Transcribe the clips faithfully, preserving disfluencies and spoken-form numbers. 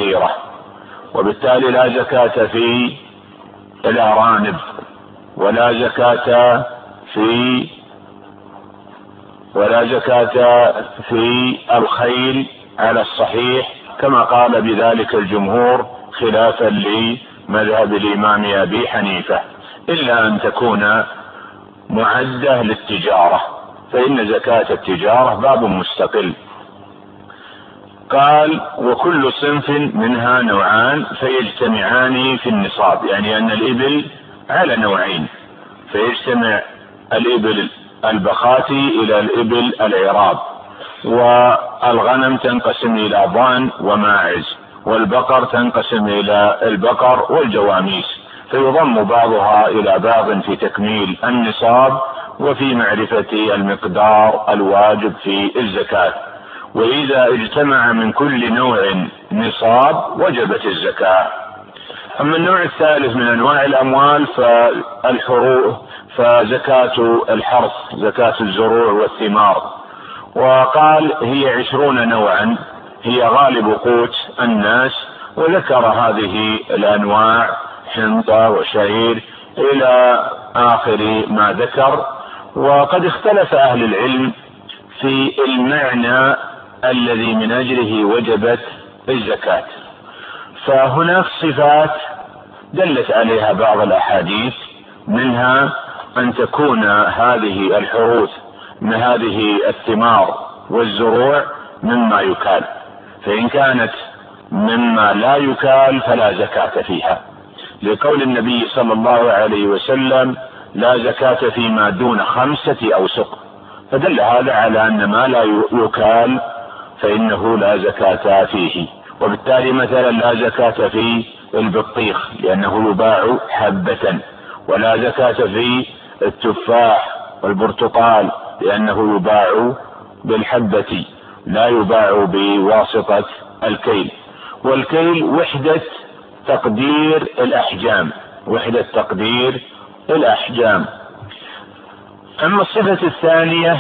كثيرة، وبالتالي لا زكاة في الأرانب، ولا زكاة في ولا زكاة في الخيل على الصحيح، كما قال بذلك الجمهور خلافا لمذهب الإمام أبي حنيفة، إلا أن تكون معدة للتجارة، فإن زكاة التجارة باب مستقل. قال: وكل صنف منها نوعان فيجتمعان في النصاب، يعني أن الإبل على نوعين، فيجتمع الإبل البخاتي إلى الإبل العراب، والغنم تنقسم إلى ضان وماعز، والبقر تنقسم إلى البقر والجواميس، فيضم بعضها إلى بعض في تكميل النصاب وفي معرفة المقدار الواجب في الزكاة. وإذا اجتمع من كل نوع نصاب وجبت الزكاة. أما النوع الثالث من أنواع الأموال فالحروث، فزكاة الحرث، زكاة الزروع والثمار، وقال هي عشرون نوعا، هي غالب قوت الناس، وذكر هذه الأنواع حنطة وشعير إلى آخر ما ذكر. وقد اختلف أهل العلم في المعنى الذي من أجله وجبت الزكاة، فهناك صفات دلت عليها بعض الأحاديث، منها أن تكون هذه الحروث من هذه الثمار والزروع مما يكال، فإن كانت مما لا يكال فلا زكاة فيها، لقول النبي صلى الله عليه وسلم: لا زكاة فيما دون خمسة أوسق، فدل هذا على أن ما لا يكال فإنه لا زكاة فيه. وبالتالي مثلا لا زكاة في البطيخ لأنه يباع حبة، ولا زكاة في التفاح والبرتقال لأنه يباع بالحبة، لا يباع بواسطة الكيل. والكيل وحدة تقدير الأحجام، وحدة تقدير الأحجام. أما الصفة الثانية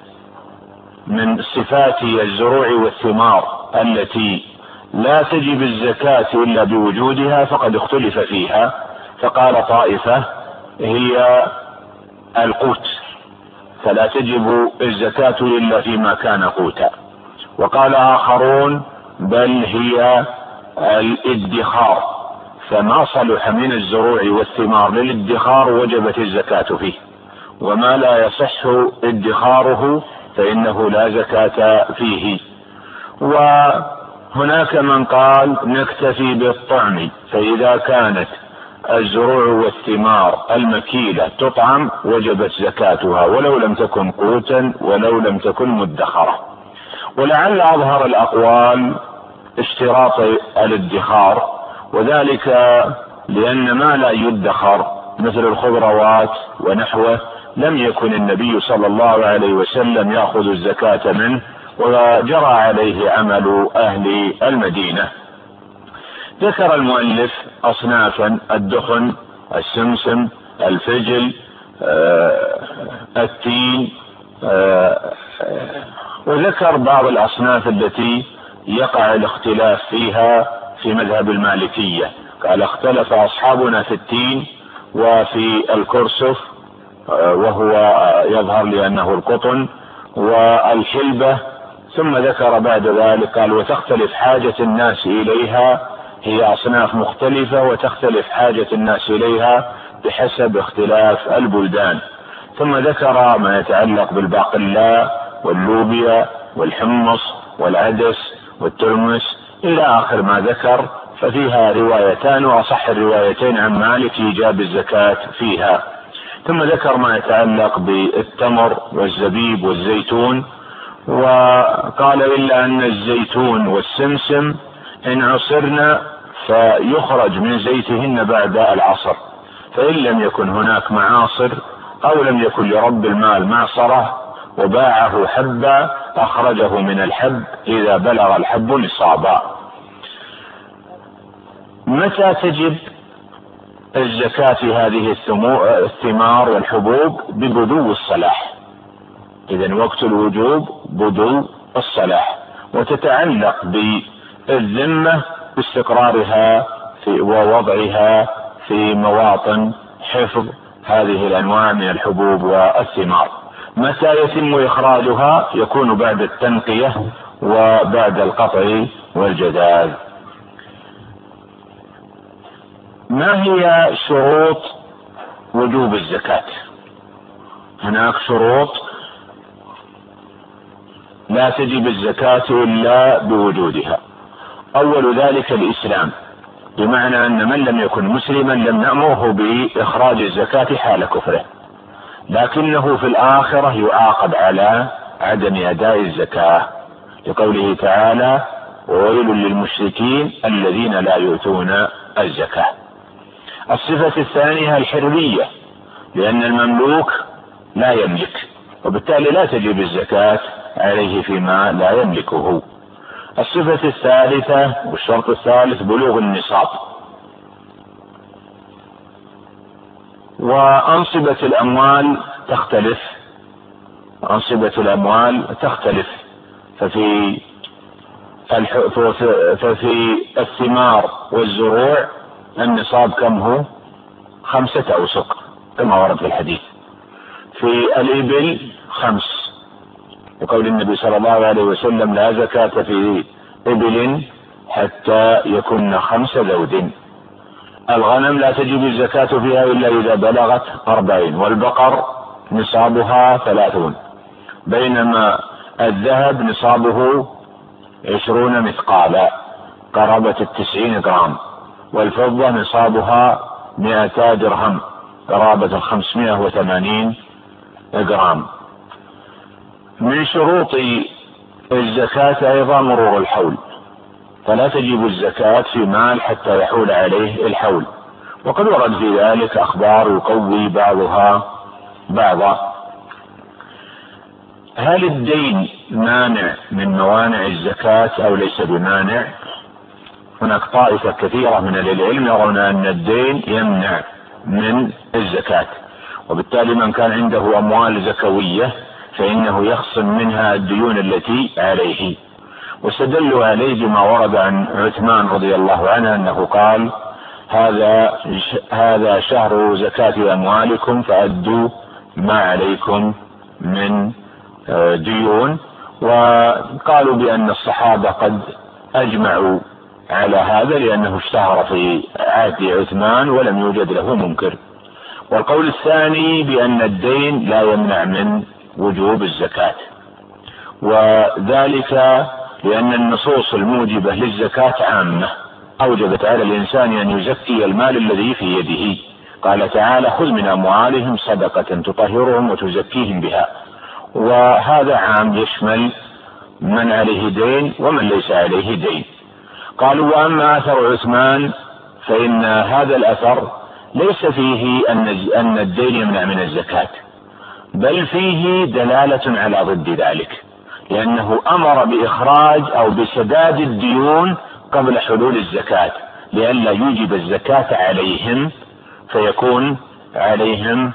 من صفات الزروع والثمار التي لا تجب الزكاة إلا بوجودها فقد اختلف فيها، فقال طائفة هي القوت، فلا تجب الزكاة إلا فيما كان قوتا، وقال آخرون بل هي الادخار، فما صلح من الزروع والثمار للادخار وجبت الزكاة فيه، وما لا يصح ادخاره فإنه لا زكاة فيه. وهناك من قال نكتفي بالطعم، فإذا كانت الزروع والثمار المكيلة تطعم وجبت زكاتها ولو لم تكن قوتا ولو لم تكن مدخرة. ولعل أظهر الأقوال اشتراط الادخار، وذلك لأن ما لا يدخر مثل الخضروات ونحوه لم يكن النبي صلى الله عليه وسلم يأخذ الزكاة منه، وجرى عليه عمل أهل المدينة. ذكر المؤلف أصنافا: الدخن، السمسم، الفجل، آه، التين، آه، وذكر بعض الأصناف التي يقع الاختلاف فيها في مذهب المالكية. قال: اختلف أصحابنا في التين وفي الكرسف، وهو يظهر لأنه القطن، والحلبة. ثم ذكر بعد ذلك قال: وتختلف حاجة الناس إليها، هي أصناف مختلفة وتختلف حاجة الناس إليها بحسب اختلاف البلدان. ثم ذكر ما يتعلق بالباقلاء واللوبيا والحمص والعدس والترمس إلى آخر ما ذكر، ففيها روايتان، وأصح الروايتين عن مالك إيجاب الزكاة فيها. ثم ذكر ما يتعلق بالتمر والزبيب والزيتون، وقال: إلا أن الزيتون والسمسم إن عصرنا فيخرج من زيتهن بعد العصر، فإن لم يكن هناك معاصر أو لم يكن لرب المال معصرة وباعه حبا أخرجه من الحب إذا بلغ الحب نصابا. متى تجب الزكاة في هذه الثمار والحبوب؟ ببدو الصلاح، إذن وقت الوجوب بدو الصلاح، وتتعلق بالذمة باستقرارها في ووضعها في مواطن حفظ هذه الأنواع من الحبوب والثمار. متى يتم إخراجها؟ يكون بعد التنقية وبعد القطع والجذاذ. ما هي شروط وجوب الزكاة؟ هناك شروط لا تجب الزكاة إلا بوجودها. أول ذلك الإسلام، بمعنى أن من لم يكن مسلما لم نأمره بإخراج الزكاة حال كفره، لكنه في الآخرة يعاقب على عدم أداء الزكاة، لقوله تعالى: وويل للمشركين الذين لا يؤتون الزكاة. الصفة الثانية الحرية، لأن المملوك لا يملك، وبالتالي لا تجب الزكاة عليه فيما لا يملكه. الصفة الثالثة والشرط الثالث بلوغ النصاب. وأنصبة الأموال تختلف، أنصبة الأموال تختلف ففي ففي الثمار والزروع النصاب كم هو؟ خمسة أوسق كما ورد في الحديث. في الإبل خمس، وقول النبي صلى الله عليه وسلم: لا زكاة في إبل حتى يكن خمس ذود. الغنم لا تجب الزكاة فيها إلا إذا بلغت أربعين، والبقر نصابها ثلاثون، بينما الذهب نصابه عشرون مثقالا قرابة التسعين جرام، والفضة نصابها مئتا درهم قرابة الخمسمائة وثمانين جرام. من شروط الزكاة أيضا مرور الحول، فلا تجب الزكاة في مال حتى يحول عليه الحول، وقد ورد في ذلك أخبار يقوي بعضها بعضا. هل الدين مانع من موانع الزكاة أو ليس بمانع؟ هناك طائفة كثيرة من العلم يرون أن الدين يمنع من الزكاة، وبالتالي من كان عنده أموال زكوية فإنه يخصم منها الديون التي عليه، واستدلوا عليه بما ورد عن عثمان رضي الله عنه أنه قال: هذا هذا شهر زكاة أموالكم فأدوا ما عليكم من ديون. وقالوا بأن الصحابة قد أجمعوا على هذا لأنه اشتهر في عهد عثمان ولم يوجد له منكر. والقول الثاني بأن الدين لا يمنع من وجوب الزكاة، وذلك لأن النصوص الموجبة للزكاة عامة، أوجبت على الإنسان أن يزكي المال الذي في يده. قال تعالى: خذ من أموالهم صدقة تطهرهم وتزكيهم بها، وهذا عام يشمل من عليه دين ومن ليس عليه دين. قالوا: وأما أثر عثمان فإن هذا الأثر ليس فيه أن الدين يمنع من الزكاة، بل فيه دلالة على ضد ذلك، لأنه أمر بإخراج أو بسداد الديون قبل حلول الزكاة لئلا يوجب الزكاة عليهم فيكون عليهم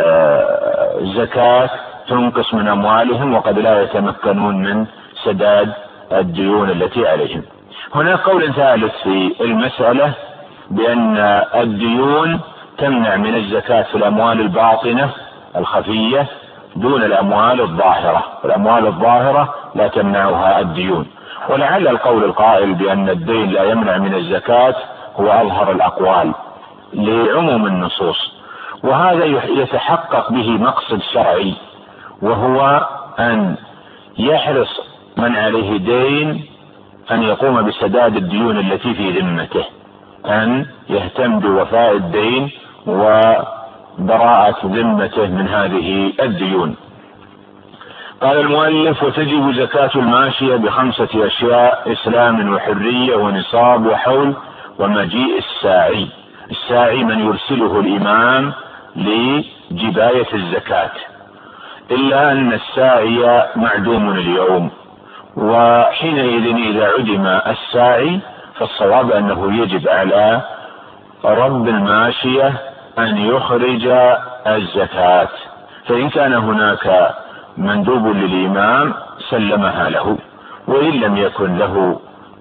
زكاة تنقص من أموالهم وقد لا يتمكنون من سداد الديون التي عليهم. هناك قول ثالث في المسألة بأن الديون تمنع من الزكاة في الأموال الباطنة الخفية دون الأموال الظاهرة، والأموال الظاهرة لا تمنعها الديون. ولعل القول القائل بأن الدين لا يمنع من الزكاة هو أظهر الأقوال لعموم النصوص، وهذا يتحقق به مقصد شرعي، وهو أن يحرص من عليه دين أن يقوم بسداد الديون التي في ذمته، أن يهتم بوفاء الدين وبراءة ذمته من هذه الديون. قال المؤلف: وتجب زكاة الماشية بخمسة أشياء: إسلام وحرية ونصاب وحول ومجيء الساعي. الساعي من يرسله الإمام لجباية الزكاة، إلا أن الساعي معدوم اليوم، وحينئذ إذا عدم الساعي فالصواب أنه يجب على رب الماشية أن يخرج الزكاة، فإن كان هناك مندوب للإمام سلمها له، وإن لم يكن له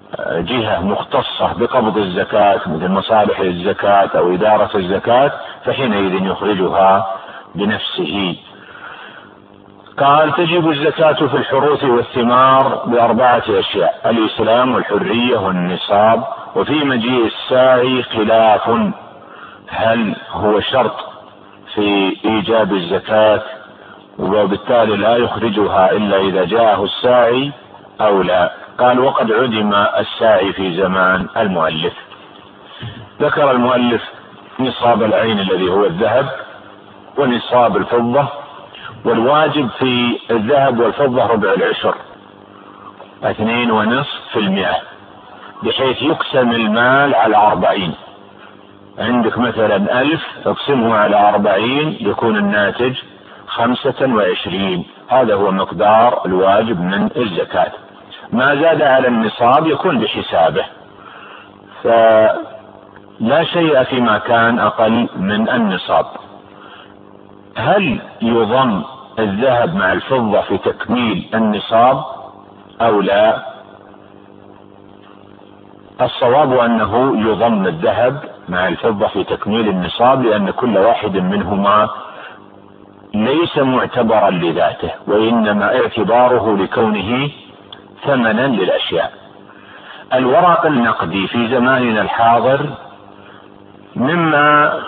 جهة مختصة بقبض الزكاة مثل مصالح الزكاة أو إدارة الزكاة فحينئذ يخرجها بنفسه. قال تجب الزكاة في الحروث والثمار بأربعة أشياء: الإسلام والحرية والنصاب. وفي مجيء الساعي خلاف، هل هو شرط في إيجاب الزكاة وبالتالي لا يخرجها إلا إذا جاءه الساعي أو لا؟ قال وقد عدم الساعي في زمان المؤلف. ذكر المؤلف نصاب العين الذي هو الذهب ونصاب الفضة، والواجب في الذهب والفضة ربع العشر اثنين ونصف في المئة، بحيث يقسم المال على أربعين. عندك مثلا ألف اقسمه على أربعين يكون الناتج خمسة وعشرين، هذا هو مقدار الواجب من الزكاة. ما زاد على النصاب يكون بحسابه، فلا شيء فيما كان أقل من النصاب. هل يضم الذهب مع الفضة في تكميل النصاب أو لا؟ الصواب أنه يضم الذهب مع الفضة في تكميل النصاب، لأن كل واحد منهما ليس معتبرا لذاته، وإنما اعتباره لكونه ثمنا للأشياء. الورق النقدي في زماننا الحاضر مما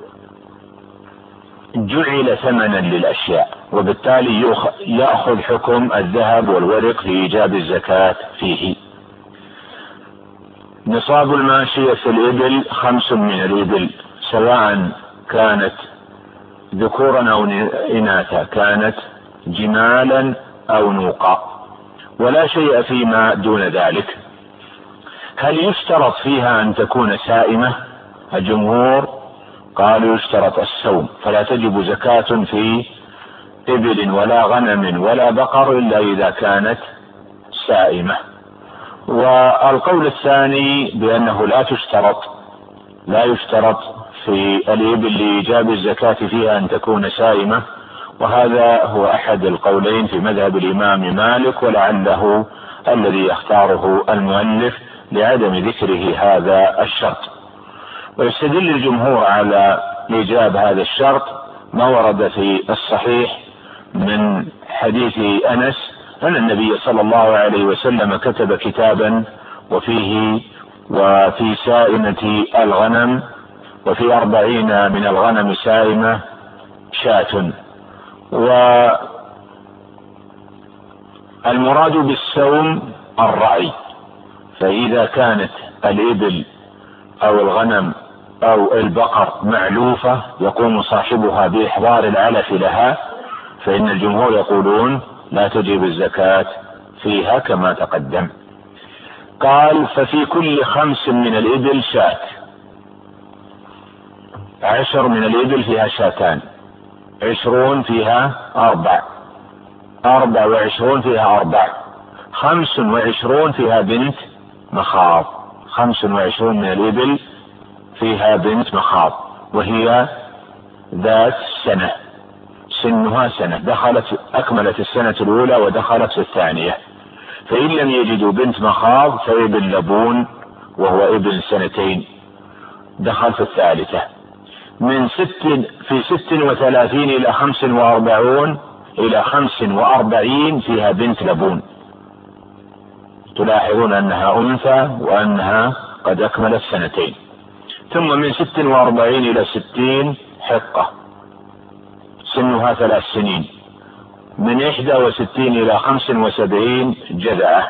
جعل ثمنا للأشياء، وبالتالي يأخذ حكم الذهب والورق في إيجاب الزكاة فيه. نصاب الماشية في الإبل خمس من الإبل، سواء كانت ذكورا أو إناثا، كانت جمالا أو نوقا، ولا شيء فيما دون ذلك. هل يشترط فيها أن تكون سائمة؟ الجمهور قالوا يشترط السوم، فلا تجب زكاة في إبل ولا غنم ولا بقر إلا إذا كانت سائمة. والقول الثاني بأنه لا تشترط لا يشترط في الإبل لإيجاب الزكاة فيها أن تكون سائمة، وهذا هو أحد القولين في مذهب الإمام مالك، ولعله الذي يختاره المؤلف لعدم ذكره هذا الشرط. ويستدل الجمهور على إيجاب هذا الشرط ما ورد في الصحيح من حديث أنس أن النبي صلى الله عليه وسلم كتب كتابا وفيه وفي سائمة الغنم وفي أربعين من الغنم سائمة شاة. والمراد بالسوم الرعي، فإذا كانت الإبل أو الغنم أو البقر معلوفة يقوم صاحبها بإحضار العلف لها، فإن الجمهور يقولون لا تجب الزكاة فيها كما تقدم. قال ففي كل خمس من الإبل شاة، عشر من الإبل فيها شاتان، عشرون فيها أربع، أربع وعشرون فيها أربع، خمس وعشرون فيها بنت مخاض، خمس وعشرون من الإبل فيها بنت مخاض وهي ذات سنة، سنها سنة، دخلت أكملت السنة الأولى ودخلت في الثانية. فإن لم يجدوا بنت مخاض فابن لبون وهو ابن سنتين دخل في الثالثة. من ست في ست وثلاثين إلى خمس وأربعون إلى خمس وأربعين فيها بنت لبون، تلاحظون أنها أنثى وأنها قد أكملت سنتين. ثم من ست وأربعين إلى ستين حقة سنها ثلاث سنين. من إحدى وستين إلى خمس وسبعين جذعة.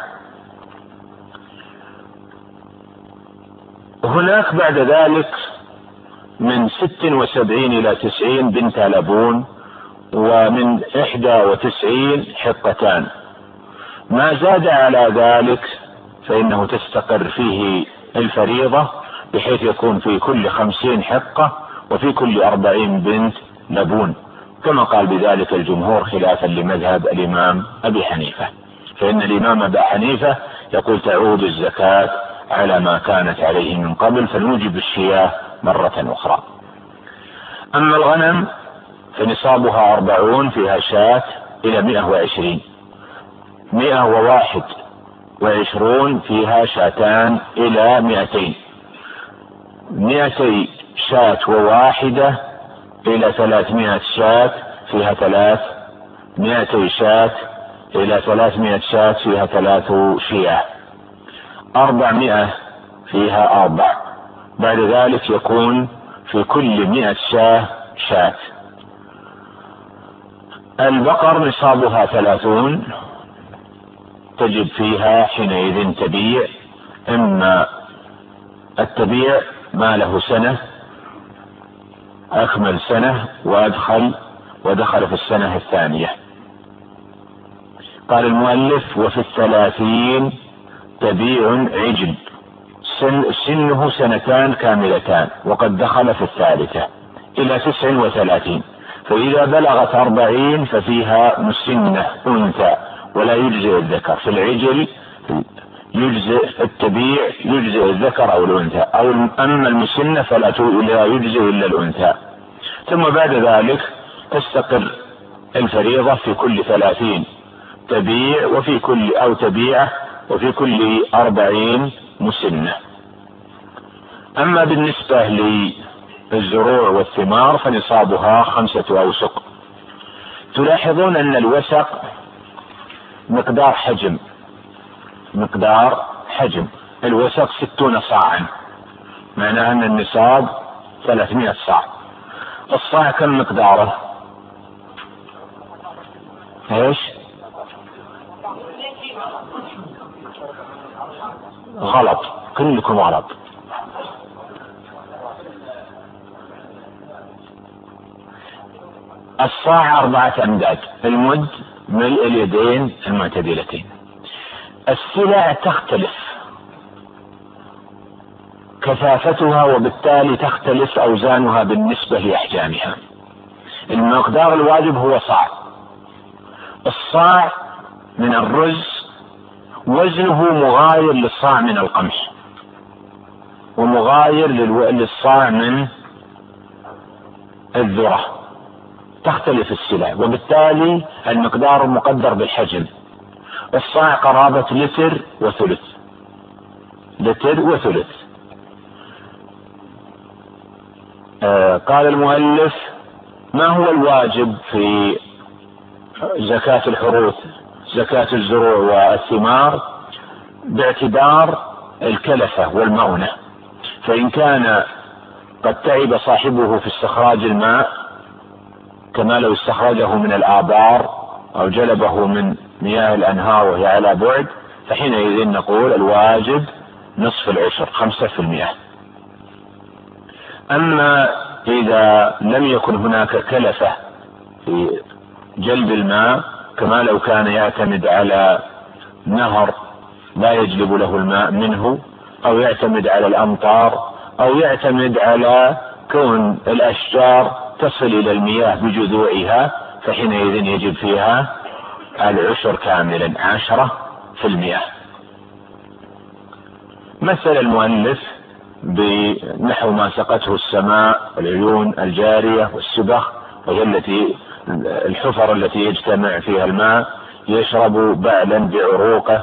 هناك بعد ذلك من ست وسبعين إلى تسعين بنت لبون، ومن إحدى وتسعين حقتان. ما زاد على ذلك فإنه تستقر فيه الفريضة، بحيث يكون في كل خمسين حقة وفي كل أربعين بنت لبون، كما قال بذلك الجمهور خلافا لمذهب الإمام أبي حنيفة، فإن الإمام أبي حنيفة يقول تعود الزكاة على ما كانت عليه من قبل، فنوجب الشياه مرة أخرى. أما الغنم فنصابها أربعون فيها شاة إلى مئة وعشرين، مئة وواحد وعشرون فيها شاتان إلى مئتين. مئتي شاة وواحدة إلى ثلاثمائة شاة فيها ثلاث. مئتي شاة إلى ثلاثمائة شاة فيها ثلاث شياه. أربعمائة فيها أربع. بعد ذلك يكون في كل مئة شاة شاة. البقر نصابها ثلاثون، تجب فيها حينئذ تبيع، إما التبيع ما له سنة أكمل سنة وأدخل ودخل في السنة الثانية. قال المؤلف: وفي الثلاثين تبيع عجل سن سنه سنتان كاملتان وقد دخل في الثالثة إلى تسع وثلاثين، فإذا بلغت أربعين ففيها مسنة أنثى ولا يجزئ الذكر. في العجل يجزئ التبيع، يجزئ الذكر أو الأنثى، أو أما المسنة فلا يجزئ إلا الأنثى. ثم بعد ذلك تستقر الفريضة في كل ثلاثين تبيع وفي كل أو تبيعة وفي كل أربعين مسنة. أما بالنسبة للزروع والثمار فنصابها خمسة أوسق. تلاحظون أن الوسق مقدار حجم مقدار حجم الوسق ستون صاعا، معناها أن النصاب ثلاثمائة صاع. الصاع كم مقداره؟ ايش؟ غلط، كلكم غلط. الصاع أربعة أمداد، المد ملء اليدين المعتدلتين. السلع تختلف كثافتها وبالتالي تختلف أوزانها بالنسبة لأحجامها. المقدار الواجب هو صاع. الصاع من الرز وزنه مغاير للصاع من القمح، ومغاير للصاع من الذرة. تختلف السلع وبالتالي المقدار مقدر بالحجم. الصاع قرابة لتر وثلث لتر وثلث. آه قال المؤلف: ما هو الواجب في زكاة الحروث زكاة الزروع والثمار؟ باعتبار الكلفة والمؤونة، فإن كان قد تعب صاحبه في استخراج الماء كما لو استخرجه من الآبار أو جلبه من مياه الأنهار وهي على بعد، فحينئذ نقول الواجب نصف العشر خمسة في المئة. أما إذا لم يكن هناك كلفة في جلب الماء كما لو كان يعتمد على نهر لا يجلب له الماء منه، أو يعتمد على الأمطار، أو يعتمد على كون الأشجار تصل إلى المياه بجذوعها، فحينئذ يجب فيها العشر كاملا عشرة في المئة. مثل المؤلف بنحو ما سقته السماء والعيون الجارية والسبخ، وهي التي الحفر التي يجتمع فيها الماء يشرب بعلا بعروقه،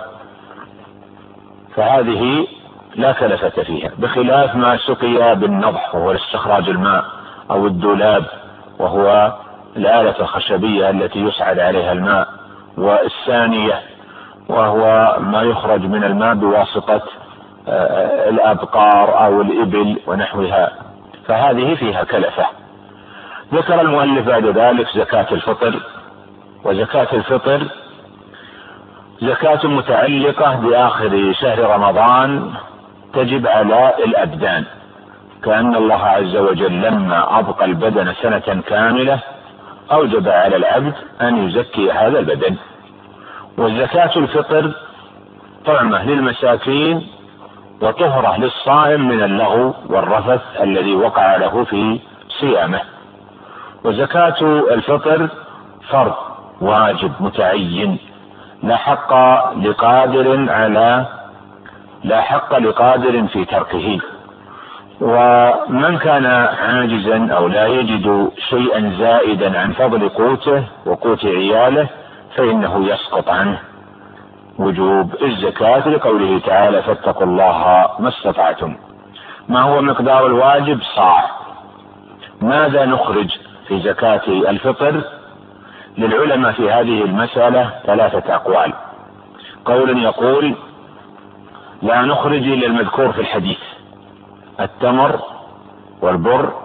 فهذه لا كلفة فيها، بخلاف ما سقي بالنضح وهو استخراج الماء، أو الدولاب وهو الآلة الخشبية التي يصعد عليها الماء، والثانية وهو ما يخرج من الماء بواسطة الأبقار أو الإبل ونحوها، فهذه فيها كلفة. ذكر المؤلف بعد ذلك زكاة الفطر. وزكاة الفطر زكاة متعلقة بآخر شهر رمضان تجب على الأبدان، كأن الله عز وجل لما أبقى البدن سنة كاملة أوجب على العبد أن يزكي هذا البدن. والزكاة الفطر طعمة للمساكين وطهرة للصائم من اللغو والرفث الذي وقع له في صيامه. وزكاة الفطر فرض واجب متعين، لا حق لقادر على لا حق لقادر في تركه. ومن كان عاجزا أو لا يجد شيئا زائدا عن فضل قوته وقوت عياله فإنه يسقط عنه. وجوب الزكاة لقوله تعالى فاتقوا الله ما استطعتم. ما هو مقدار الواجب؟ صاع. ماذا نخرج في زكاة الفطر؟ للعلماء في هذه المسألة ثلاثة أقوال. قول يقول لا نخرج إلا المذكور في الحديث: التمر والبر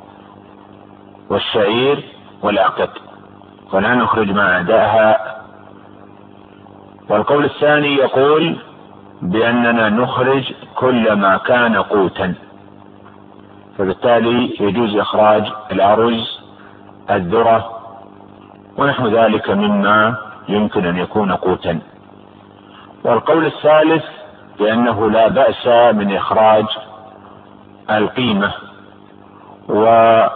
والشعير والأقط، ولا نخرج ما عداها. والقول الثاني يقول بأننا نخرج كل ما كان قوتا، فبالتالي يجوز إخراج الأرز، الذرة، ونحو ذلك مما يمكن أن يكون قوتا. والقول الثالث بأنه لا بأس من إخراج القيمة. ومن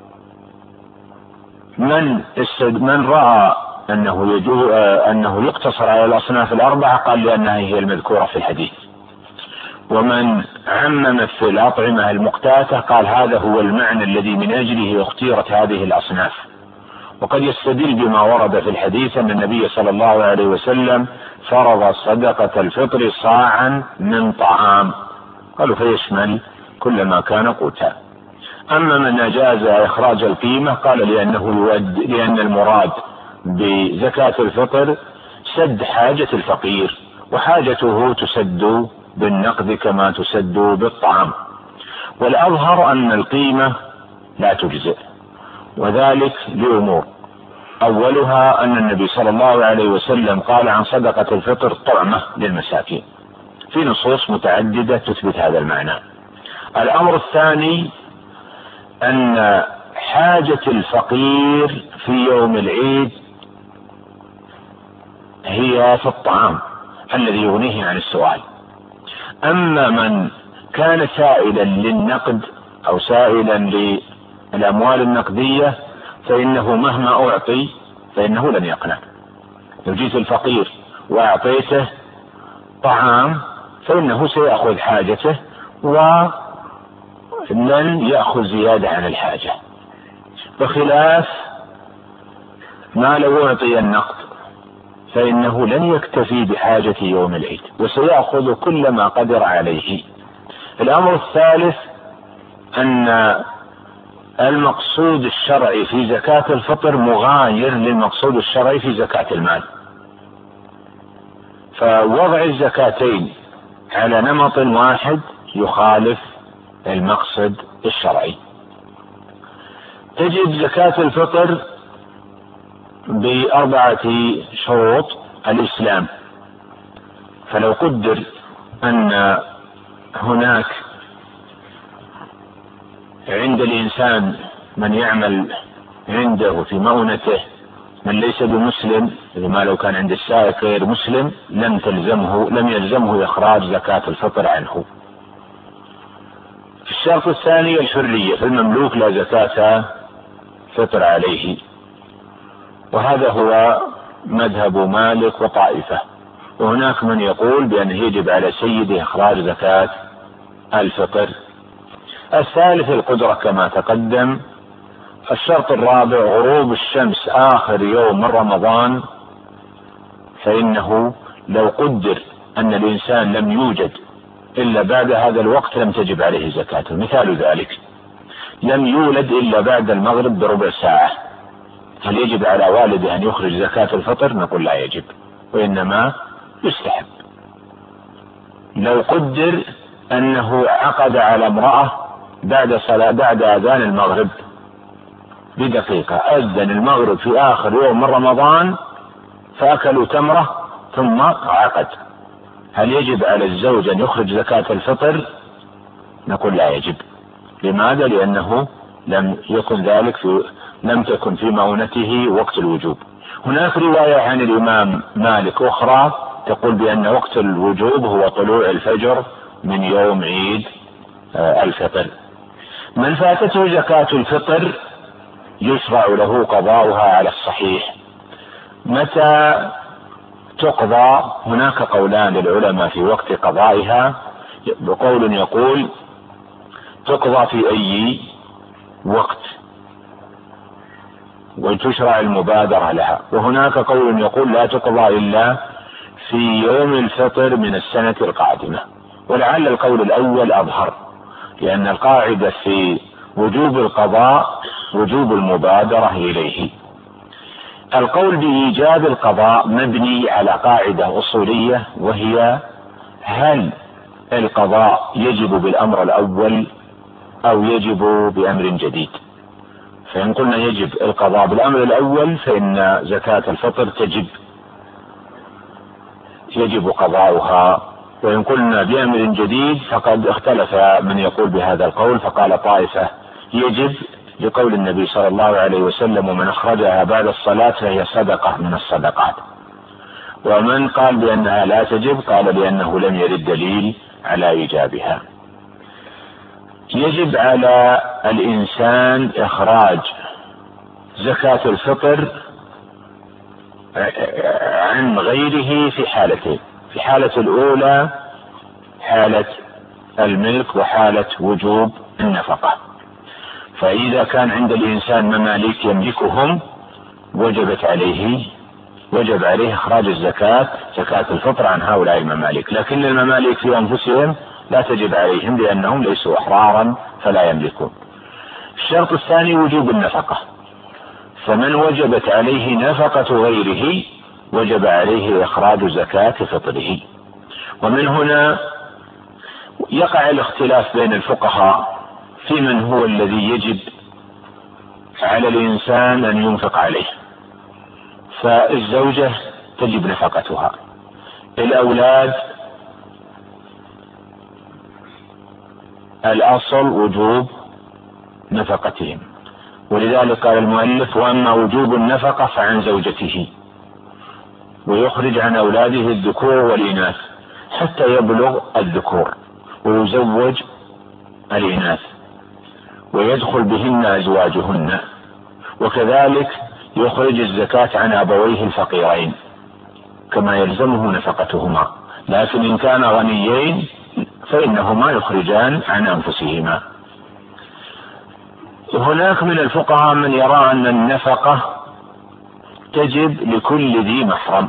من رأى أنه, يجوز أنه يقتصر على الأصناف الأربعة قال لأنها هي المذكورة في الحديث. ومن عمم في الأطعمة المقتاتة قال هذا هو المعنى الذي من أجله اختيرت هذه الأصناف. وقد يستدل بما ورد في الحديث أن النبي صلى الله عليه وسلم فرض صدقة الفطر صاعا من طعام، قالوا فيشمل كل ما كان قوتا. أما من أجاز إخراج القيمة قال لأنه يود لأن المراد بزكاة الفطر سد حاجة الفقير، وحاجته تسد بالنقد كما تسد بالطعام. والأظهر أن القيمة لا تجزئ، وذلك لأمور: أولها أن النبي صلى الله عليه وسلم قال عن صدقة الفطر طعمة للمساكين، في نصوص متعددة تثبت هذا المعنى. الأمر الثاني أن حاجة الفقير في يوم العيد هي في الطعام الذي يغنيه عن السؤال. أما من كان سائلا للنقد أو سائلا للأموال النقدية فإنه مهما أعطي فإنه لن يقنع. لو جيت الفقير وأعطيته طعام فإنه سيأخذ حاجته ولن يأخذ زيادة عن الحاجة، بخلاف ما لو أعطي النقد فإنه لن يكتفي بحاجة يوم العيد وسيأخذ كل ما قدر عليه. الأمر الثالث أن المقصود الشرعي في زكاة الفطر مغاير للمقصود الشرعي في زكاة المال، فوضع الزكاتين على نمط واحد يخالف المقصد الشرعي. تجد زكاة الفطر بأربعة شروط: الإسلام، فلو قدر أن هناك عند الإنسان من يعمل عنده في مؤونته من ليس بمسلم، لما لو كان عند السائق غير مسلم لم تلزمه لم يلزمه إخراج زكاة الفطر عنه. الشرط الثاني الحرية، فالمملوك لا زكاة فطر عليه، وهذا هو مذهب مالك وطائفة. وهناك من يقول بأنه يجب على سيده إخراج زكاة الفطر. الثالث القدرة كما تقدم. الشرط الرابع غروب الشمس آخر يوم من رمضان، فإنه لو قدر أن الإنسان لم يوجد إلا بعد هذا الوقت لم تجب عليه زكاته. مثال ذلك: لم يولد إلا بعد المغرب بربع ساعة، هل يجب على والده أن يخرج زكاة الفطر؟ نقول لا يجب، وإنما يستحب. لو قدر أنه عقد على امرأة بعد صلاة بعد أذان المغرب بدقيقة، أذن المغرب في آخر يوم من رمضان فأكلوا تمرة ثم عقد، هل يجب على الزوج أن يخرج زكاة الفطر؟ نقول لا يجب. لماذا؟ لأنه لم يكن ذلك في لم تكن في مؤونته وقت الوجوب. هناك رواية عن الإمام مالك أخرى تقول بأن وقت الوجوب هو طلوع الفجر من يوم عيد الفطر. من فاتته زكاة الفطر يشرع له قضاؤها على الصحيح. متى تقضى؟ هناك قولان للعلماء في وقت قضائها. بقول يقول تقضى في أي وقت وتشرع المبادرة لها، وهناك قول يقول لا تقضى إلا في يوم الفطر من السنة القادمة. ولعل القول الأول أظهر، لأن القاعدة في وجوب القضاء وجوب المبادرة إليه. القول بإيجاب القضاء مبني على قاعدة أصولية، وهي هل القضاء يجب بالأمر الأول أو يجب بأمر جديد؟ فإن قلنا يجب القضاء بالأمر الأول فإن زكاة الفطر تجب يجب قضاؤها، وإن قلنا بأمر جديد فقد اختلف من يقول بهذا القول، فقال طائفة يجب لقول النبي صلى الله عليه وسلم ومن أخرجها بعد الصلاة فهي صدقة من الصدقات، ومن قال بأنها لا تجب قال لأنه لم يرد دليل على إيجابها. يجب على الإنسان إخراج زكاة الفطر عن غيره في حالتين. في حالة الأولى حالة الملك وحالة وجوب النفقة. فإذا كان عند الإنسان مماليك يملكهم وجبت عليه وجب عليه إخراج الزكاة زكاة الفطر عن هؤلاء المماليك، لكن المماليك في أنفسهم لا تجب عليهم لأنهم ليسوا أحرارا فلا يملكون. الشرط الثاني وجوب النفقة، فمن وجبت عليه نفقة غيره وجب عليه إخراج زكاة فطره. ومن هنا يقع الاختلاف بين الفقهاء في من هو الذي يجب على الإنسان أن ينفق عليه. فالزوجة تجب نفقتها، الأولاد الأصل وجوب نفقتهم، ولذلك قال المؤلف وأما وجوب النفقة فعن زوجته، ويخرج عن أولاده الذكور والإناث حتى يبلغ الذكور، ويزوج الإناث ويدخل بهن أزواجهن، وكذلك يخرج الزكاة عن أبويه الفقيرين كما يلزمه نفقتهما، لكن إن كان غنيين فإنهما يخرجان عن أنفسهما. هناك من الفقهاء من يرى أن النفقة تجب لكل ذي محرم،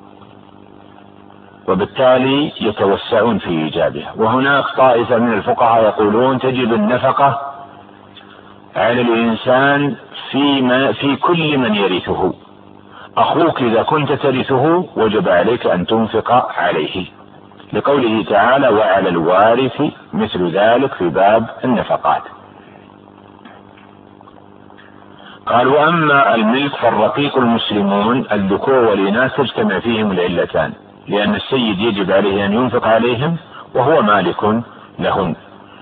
وبالتالي يتوسعون في إيجابها. وهناك طائفة من الفقهاء يقولون تجب النفقة على الإنسان في, في كل من يرثه. أخوك إذا كنت ترثه وجب عليك أن تنفق عليه، لقوله تعالى وعلى الوارث مثل ذلك في باب النفقات. قال وأما الملك فالرقيق المسلمون الذكور والإناث تجتمع فيهم العلتان، لأن السيد يجب عليه أن ينفق عليهم وهو مالك لهم.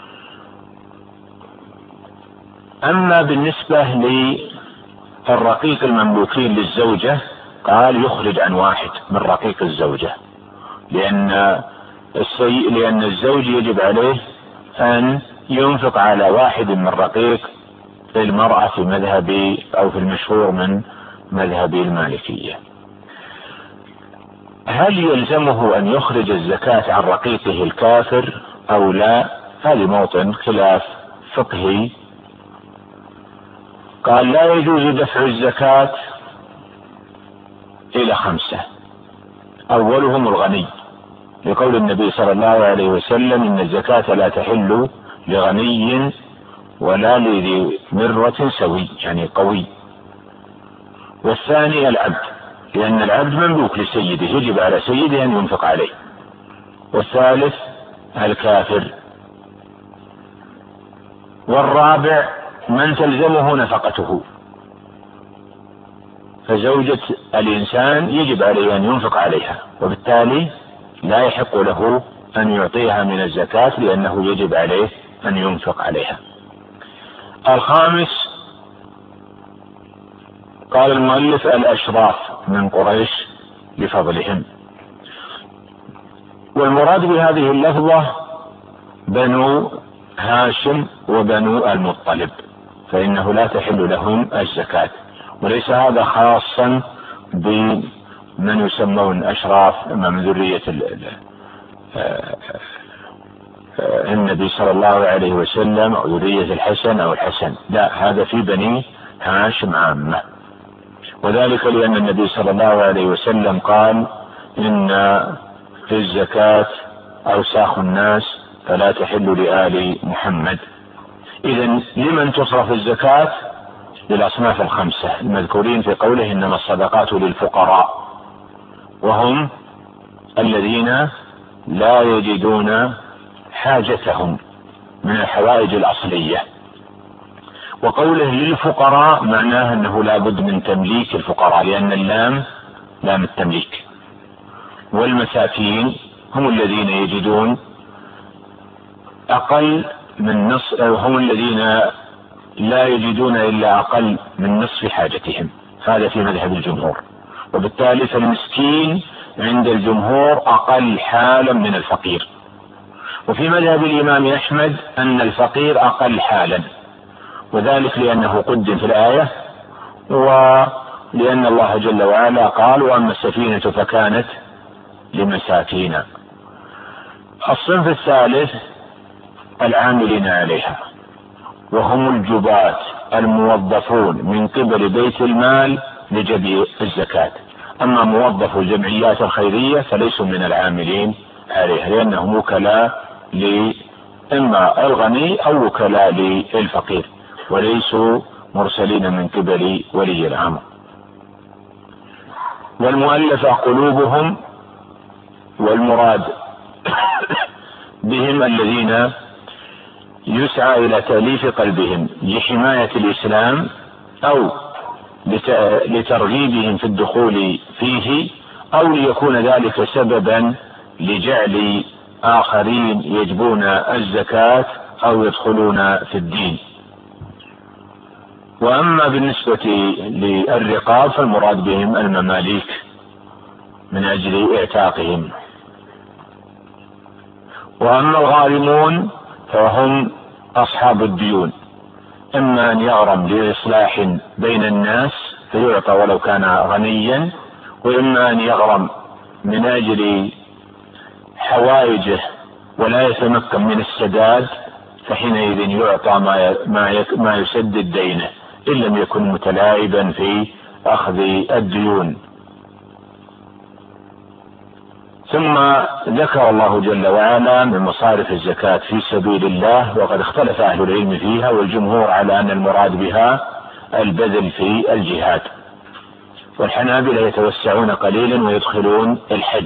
أما بالنسبة للرقيق المملوكين للزوجة قال يخرج عن واحد من رقيق الزوجة، لأن السي... لأن الزوج يجب عليه أن ينفق على واحد من رقيق المرأة في مذهب أو في المشهور من مذهب المالكية. هل يلزمه أن يخرج الزكاة عن رقيقه الكافر أو لا؟ هذه موطن خلاف فقهي. قال لا يجوز دفع الزكاة إلى خمسة، أولهم الغني، لقول النبي صلى الله عليه وسلم إن الزكاة لا تحل لغني ولا لذي مرة سوي يعني قوي. والثاني العبد، لأن العبد مملوك لسيده يجب على سيده أن ينفق عليه. والثالث الكافر. والرابع من تلزمه نفقته، فزوجة الإنسان يجب عليه أن ينفق عليها، وبالتالي لا يحق له أن يعطيها من الزكاة لأنه يجب عليه أن ينفق عليها. الخامس قال المؤلف الأشراف من قريش لفضلهم، والمراد بهذه اللفظة بنو هاشم وبنو المطلب، فإنه لا تحل لهم الزكاة، وليس هذا خاصا بمن يسمون أشراف من ذرية النبي صلى الله عليه وسلم أو ذرية الحسن أو الحسن، لا، هذا في بني هاشم عامة. وذلك لأن النبي صلى الله عليه وسلم قال إن في الزكاة أوساخ الناس فلا تحل لآل محمد. إذن لمن تصرف الزكاة؟ للأصناف الخمسة المذكورين في قوله إنما الصدقات للفقراء، وهم الذين لا يجدون حاجتهم من الحوائج الأصلية. وقوله للفقراء معناه أنه لا بد من تمليك الفقراء، لأن اللام لام التمليك. والمساكين هم الذين يجدون أقل من نصف، هم الذين لا يجدون إلا أقل من نصف حاجتهم، هذا في مذهب الجمهور. وبالتالي فالمسكين عند الجمهور أقل حالا من الفقير. وفي مذهب الإمام أحمد أن الفقير أقل حالا، وذلك لأنه قدم في الآية، ولأن الله جل وعلا قال وأما السفينة فكانت لمساكين. الصنف الثالث العاملين عليها، وهم الجباة الموظفون من قبل بيت المال لجبر الزكاة. أما موظف الجمعيات الخيرية فليسوا من العاملين عليها، لأنهم وكلاء لإما الغني أو وكلاء للفقير، وليسوا مرسلين من قبل ولي الأمر. والمؤلفة قلوبهم، والمراد بهم الذين يسعى إلى تأليف قلبهم لحماية الإسلام أو لترغيبهم في الدخول فيه، أو ليكون ذلك سببا لجعل آخرين يجبون الزكاة أو يدخلون في الدين. وأما بالنسبة للرقاب فالمراد بهم المماليك من أجل اعتاقهم. وأما الغارمون فهم أصحاب الديون، إما أن يغرم لإصلاح بين الناس فيعطى ولو كان غنيا، وإما أن يغرم من أجل حوائجه ولا يتمكن من السداد، فحينئذ يعطى ما ما يسدد دينه إن لم يكن متلاعبا في أخذ الديون. ثم ذكر الله جل وعلا من مصارف الزكاة في سبيل الله، وقد اختلف أهل العلم فيها، والجمهور على أن المراد بها البذل في الجهاد، والحنابلة يتوسعون قليلا ويدخلون الحج.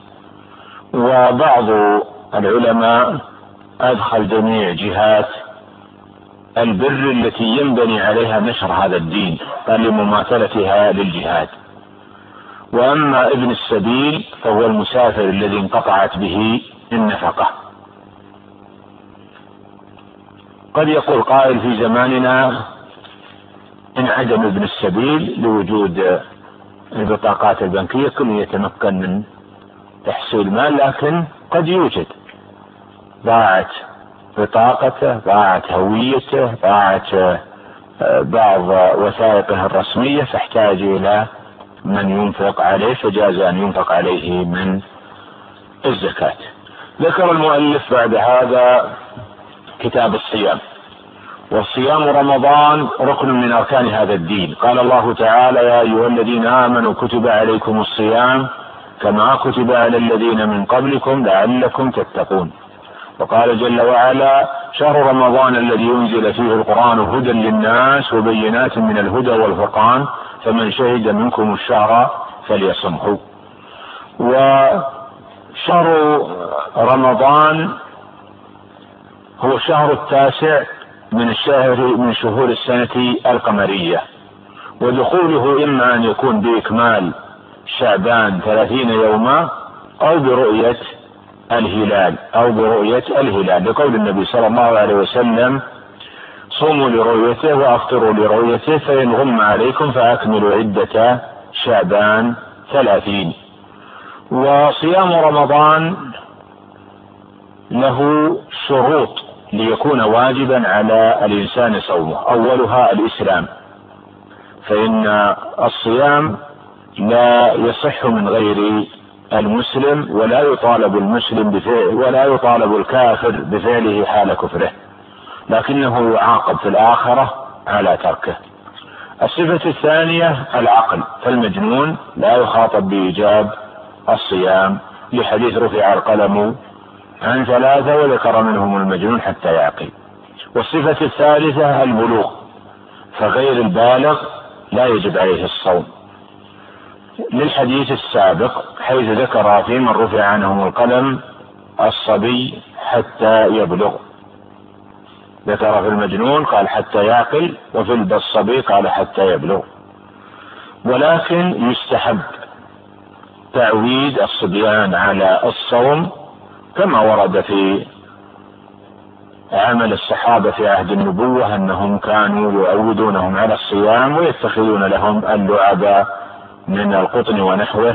وبعض العلماء أدخل جميع جهات البر التي ينبني عليها نشر هذا الدين، قال لمماثلتها للجهاد. وأما ابن السبيل فهو المسافر الذي انقطعت به النفقة. قد يقول قائل في زماننا انعدم ابن السبيل لوجود البطاقات البنكية، كل يتمكن من تحصيل مال، لكن قد يوجد ضاعت بطاقته، ضاعت هويته، ضاعت بعض وثائقه الرسمية، فاحتاج إلى من ينفق عليه، فجاز أن ينفق عليه من الزكاة. ذكر المؤلف بعد هذا كتاب الصيام. والصيام رمضان ركن من أركان هذا الدين. قال الله تعالى يا أيها الذين آمنوا كتب عليكم الصيام كما كتب على الذين من قبلكم لعلكم تتقون. وقال جل وعلا شهر رمضان الذي ينزل فيه القرآن هدى للناس وبينات من الهدى والفرقان فمن شهد منكم الشهر فليصمه. وشهر رمضان هو الشهر التاسع من الشهر من شهور السنة القمرية، ودخوله إما أن يكون بإكمال شعبان ثلاثين يوما أو برؤية الهلال أو برؤية الهلال، لقول النبي صلى الله عليه وسلم صوموا لرؤيته وأفطروا لرؤيته فإن غم عليكم فأكملوا عدة شعبان ثلاثين. وصيام رمضان له شروط ليكون واجبا على الإنسان صومه، أولها الإسلام، فإن الصيام لا يصح من غير المسلم، ولا يطالب المسلم بفعل ولا يطالب الكافر بفعله حال كفره، لكنه يعاقب في الآخرة على تركه. الصفة الثانية العقل، فالمجنون لا يخاطب بإيجاب الصيام، لحديث رفع القلم عن ثلاثة وذكر منهم المجنون حتى يعقل. والصفة الثالثة البلوغ، فغير البالغ لا يجب عليه الصوم، للحديث السابق حيث ذكر في من رفع عنهم القلم الصبي حتى يبلغ، ذكر في المجنون قال حتى يعقل، وفي الصبي قال حتى يبلغ. ولكن يستحب تعويد الصبيان على الصوم كما ورد في عمل الصحابة في عهد النبوة أنهم كانوا يعودونهم على الصيام ويتخذون لهم اللعب من القطن ونحوه.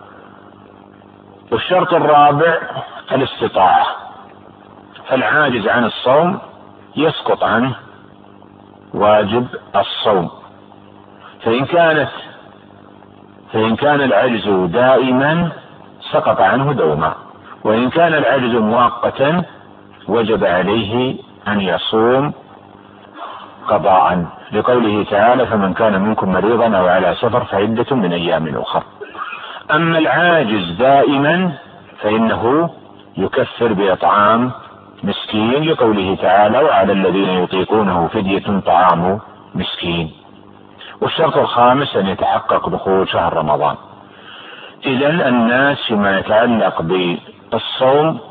والشرط الرابع الاستطاعة، فالعاجز عن الصوم يسقط عنه واجب الصوم، فإن كانت فإن كان العجز دائما سقط عنه دوما، وإن كان العجز مؤقتا وجب عليه أن يصوم قضاء، لقوله تعالى فمن كان منكم مريضا أو على سفر فعدة من أيام أخر. أما العاجز دائما فإنه يكفر بإطعام مسكين، لقوله تعالى وعلى الذين يطيقونه فدية طعام مسكين. والشرط الخامس أن يتحقق دخول شهر رمضان. إذن الناس فيما يتعلق بالصوم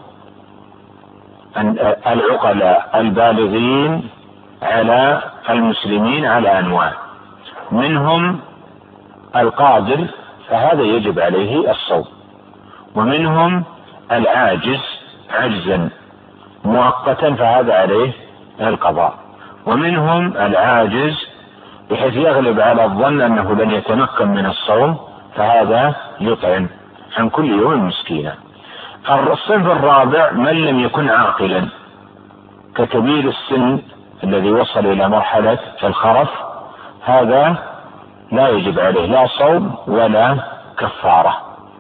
العقلاء البالغين على المسلمين على أنواع، منهم القادر فهذا يجب عليه الصوم، ومنهم العاجز عجزا مؤقتا فهذا عليه القضاء، ومنهم العاجز بحيث يغلب على الظن أنه لن يتمكن من الصوم فهذا يطعم عن كل يوم مسكينا. الصنف الرابع من لم يكن عاقلا ككبير السن الذي وصل إلى مرحلة الخرف، هذا لا يجب عليه لا صوم ولا كفارة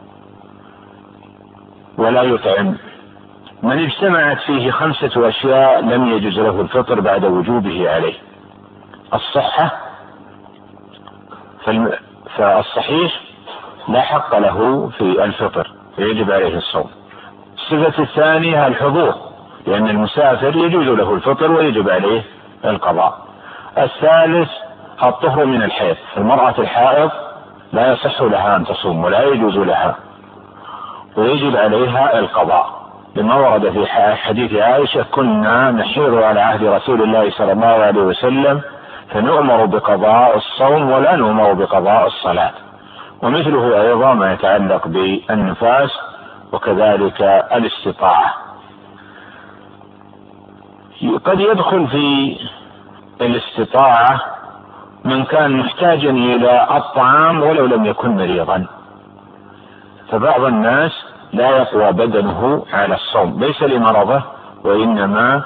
ولا يطعم. من اجتمعت فيه خمسة أشياء لم يجوز له الفطر بعد وجوبه عليه: الصحة، فالصحيح لا حق له في الفطر فيجب عليه الصوم. الصفة الثانية الحضور، لأن المسافر يجوز له الفطر ويجب عليه القضاء. الثالث الطهر من الحيض، المرأة الحائض لا يصح لها أن تصوم ولا يجوز لها ويجب عليها القضاء، لما ورد في حديث عائشة كنا نحيض على عهد رسول الله صلى الله عليه وسلم فنؤمر بقضاء الصوم ولا نؤمر بقضاء الصلاة. ومثله أيضا ما يتعلق بالنفاس وكذلك الاستطاعة. قد يدخل في الاستطاعة من كان محتاجا إلى الطعام ولو لم يكن مريضا، فبعض الناس لا يقوى بدنه على الصوم ليس لمرضه وإنما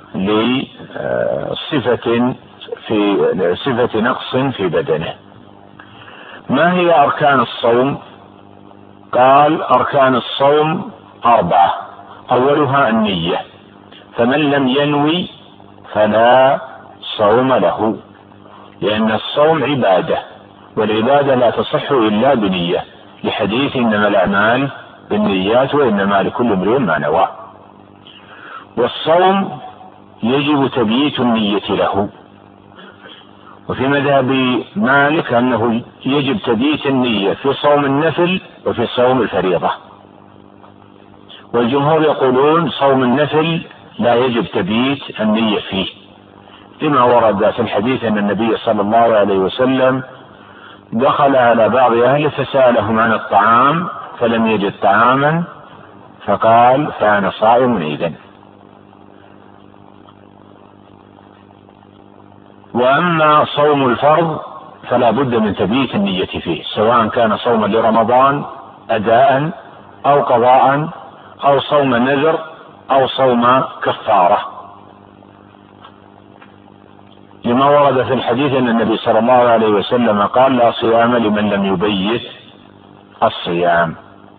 لصفة في صفة نقص في بدنه. ما هي أركان الصوم؟ قال أركان الصوم أربعة، أولها النية، فمن لم ينوي فلا صوم له، لأن الصوم عبادة والعبادة لا تصح إلا بنية، لحديث إنما الأعمال بالنيات وإنما لكل امرئ ما نوى. والصوم يجب تبييت النية له، وفي مذهب مالك أنه يجب تبييت النية في صوم النفل وفي صوم الفريضة، والجمهور يقولون صوم النفل لا يجب تبييت النية فيه، لما ورد في الحديث أن النبي صلى الله عليه وسلم دخل على بعض أهله فسألهم عن الطعام فلم يجد طعاما فقال فأنا صائم إذن. وأما صوم الفرض فلا بد من تبييت النية فيه، سواء كان صوما لرمضان أداء أو قضاء أو صوم نذر أو صوم كفارة، لما ورد في الحديث أن النبي صلى الله عليه وسلم قال لا صيام لمن لم يبيت الصيام.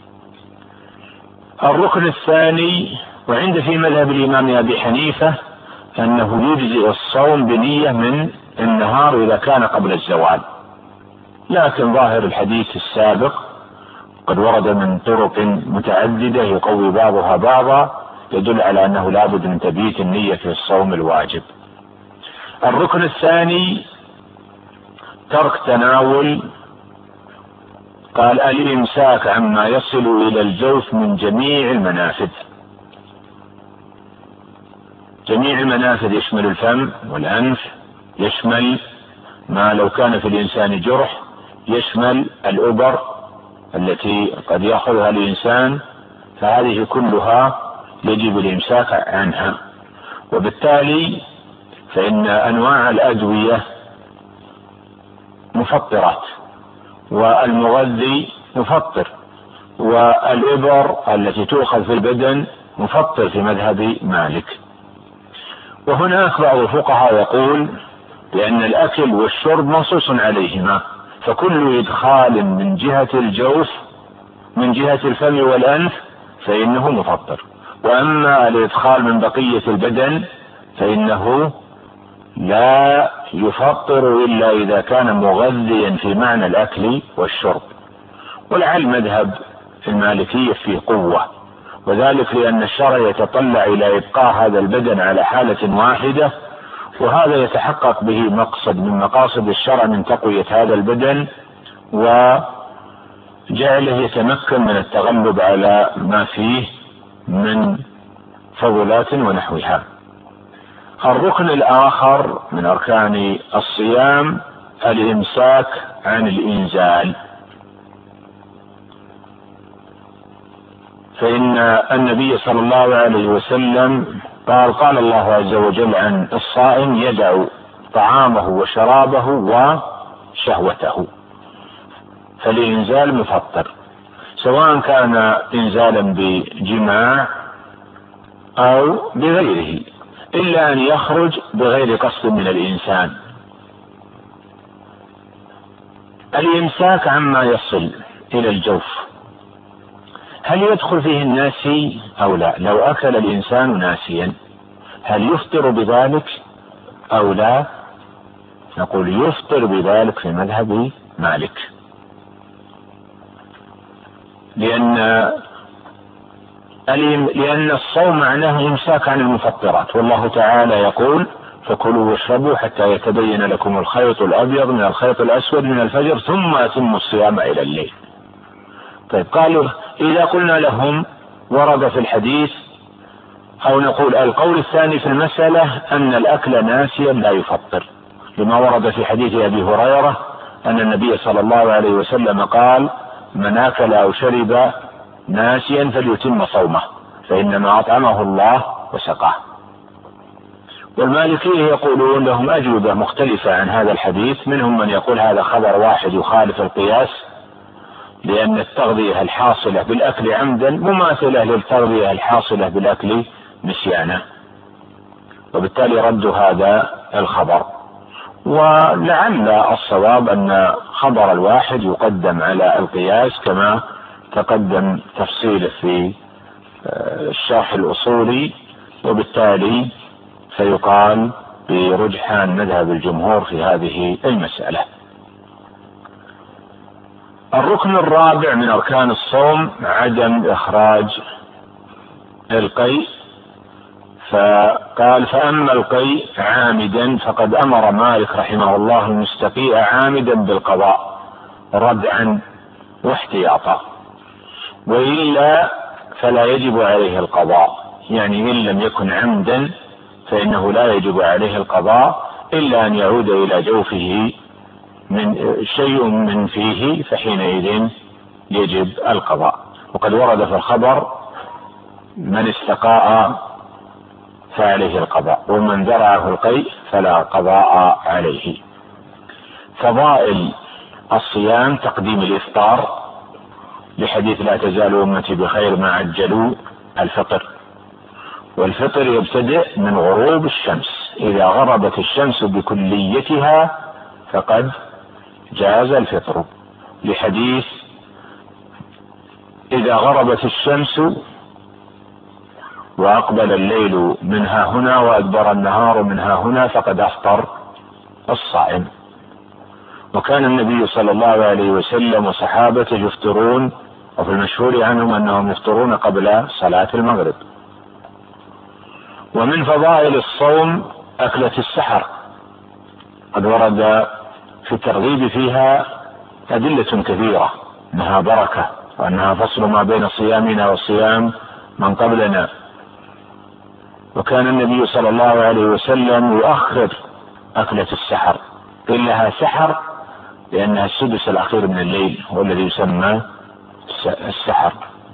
الركن الثاني، وعند في مذهب الإمام أبي حنيفة أنه يجزئ الصوم بنية من النهار إذا كان قبل الزوال، لكن ظاهر الحديث السابق قد ورد من طرق متعددة يقوي بعضها بعضا يدل على أنه لابد من تبييت النية في الصوم الواجب. الركن الثاني ترك تناول، قال الإمساك عما يصل إلى الجوف من جميع المنافذ. جميع المنافذ يشمل الفم والأنف، يشمل ما لو كان في الإنسان جرح، يشمل الأبر التي قد يأخذها الإنسان، فهذه كلها يجب الإمساك عنها. وبالتالي فإن أنواع الأدوية مفطرات، والمغذي مفطر، والإبر التي تؤخذ في البدن مفطر في مذهب مالك. وهناك بعض الفقهاء يقول بأن الأكل والشرب منصوص عليهما، فكل إدخال من جهة الجوف من جهة الفم والأنف فإنه مفطر، وأما الإدخال من بقية البدن فإنه لا يفطر إلا إذا كان مغذيا في معنى الأكل والشرب. ولعل مذهب المالكية فيه قوة، وذلك لأن الشرع يتطلع إلى إبقاء هذا البدن على حالة واحدة، وهذا يتحقق به مقصد من مقاصد الشرع من تقوية هذا البدن وجعله يتمكن من التغلب على ما فيه من فضلات ونحوها. الركن الآخر من أركان الصيام الإمساك عن الإنزال، فإن النبي صلى الله عليه وسلم قال قال الله عز وجل عن الصائم يدع طعامه وشرابه وشهوته، فالإنزال مفطر سواء كان إنزالا بجماع أو بغيره، إلا أن يخرج بغير قصد من الإنسان. الإمساك عما يصل إلى الجوف هل يدخل فيه الناسي أو لا؟ لو أكل الإنسان ناسيا هل يفطر بذلك أو لا؟ نقول يفطر بذلك في مذهب مالك، لأن لأن الصوم معناه إمساك عن المفطرات، والله تعالى يقول فكلوا واشربوا حتى يتبين لكم الخيط الأبيض من الخيط الأسود من الفجر ثم أتموا الصيام إلى الليل. طيب قالوا إذا قلنا لهم ورد في الحديث، أو نقول القول الثاني في المسألة أن الأكل ناسيا لا يفطر، لما ورد في حديث أبي هريرة أن النبي صلى الله عليه وسلم قال من أكل أو شرب ناسيا فليتم صومه فإنما أطعمه الله وسقاه. والمالكية يقولون لهم أجوبة مختلفة عن هذا الحديث، منهم من يقول هذا خبر واحد يخالف القياس، لأن التغذية الحاصلة بالأكل عمدا مماثلة للتغذية الحاصلة بالأكل نسيانا، وبالتالي ردوا هذا الخبر. ولعل الصواب أن خبر الواحد يقدم على القياس كما تقدم تفصيله في الشرح الأصولي، وبالتالي سيقال برجحان مذهب الجمهور في هذه المسألة. الركن الرابع من أركان الصوم عدم إخراج القيء، فقال فأما القيء عامدا فقد أمر مالك رحمه الله المستقيء عامدا بالقضاء ردعا واحتياطا، وإلا فلا يجب عليه القضاء، يعني إن لم يكن عمدا فإنه لا يجب عليه القضاء إلا أن يعود إلى جوفه من شيء من فيه، فحينئذ يجب القضاء. وقد ورد في الخبر من استقاء فعليه القضاء ومن ذرعه القيء فلا قضاء عليه. فضائل الصيام تقديم الإفطار لحديث لا تزال أمتي بخير ما عجلوا الفطر، والفطر يبتدئ من غروب الشمس، إذا غربت الشمس بكليتها فقد جاز الفطر، لحديث إذا غربت الشمس وأقبل الليل منها هنا وأدبر النهار منها هنا فقد أفطر الصائم. وكان النبي صلى الله عليه وسلم وصحابته يفطرون وفي المشهور عنهم أنهم يفطرون قبل صلاة المغرب. ومن فضائل الصوم أكلة السحر، قد ورد في الترغيب فيها أدلة كثيرة أنها بركة وأنها فصل ما بين صيامنا وصيام من قبلنا. وكان النبي صلى الله عليه وسلم يؤخر أكلة السحر، قيل لها سحر لأنها السدس الأخير من الليل والذي يسمى السحر.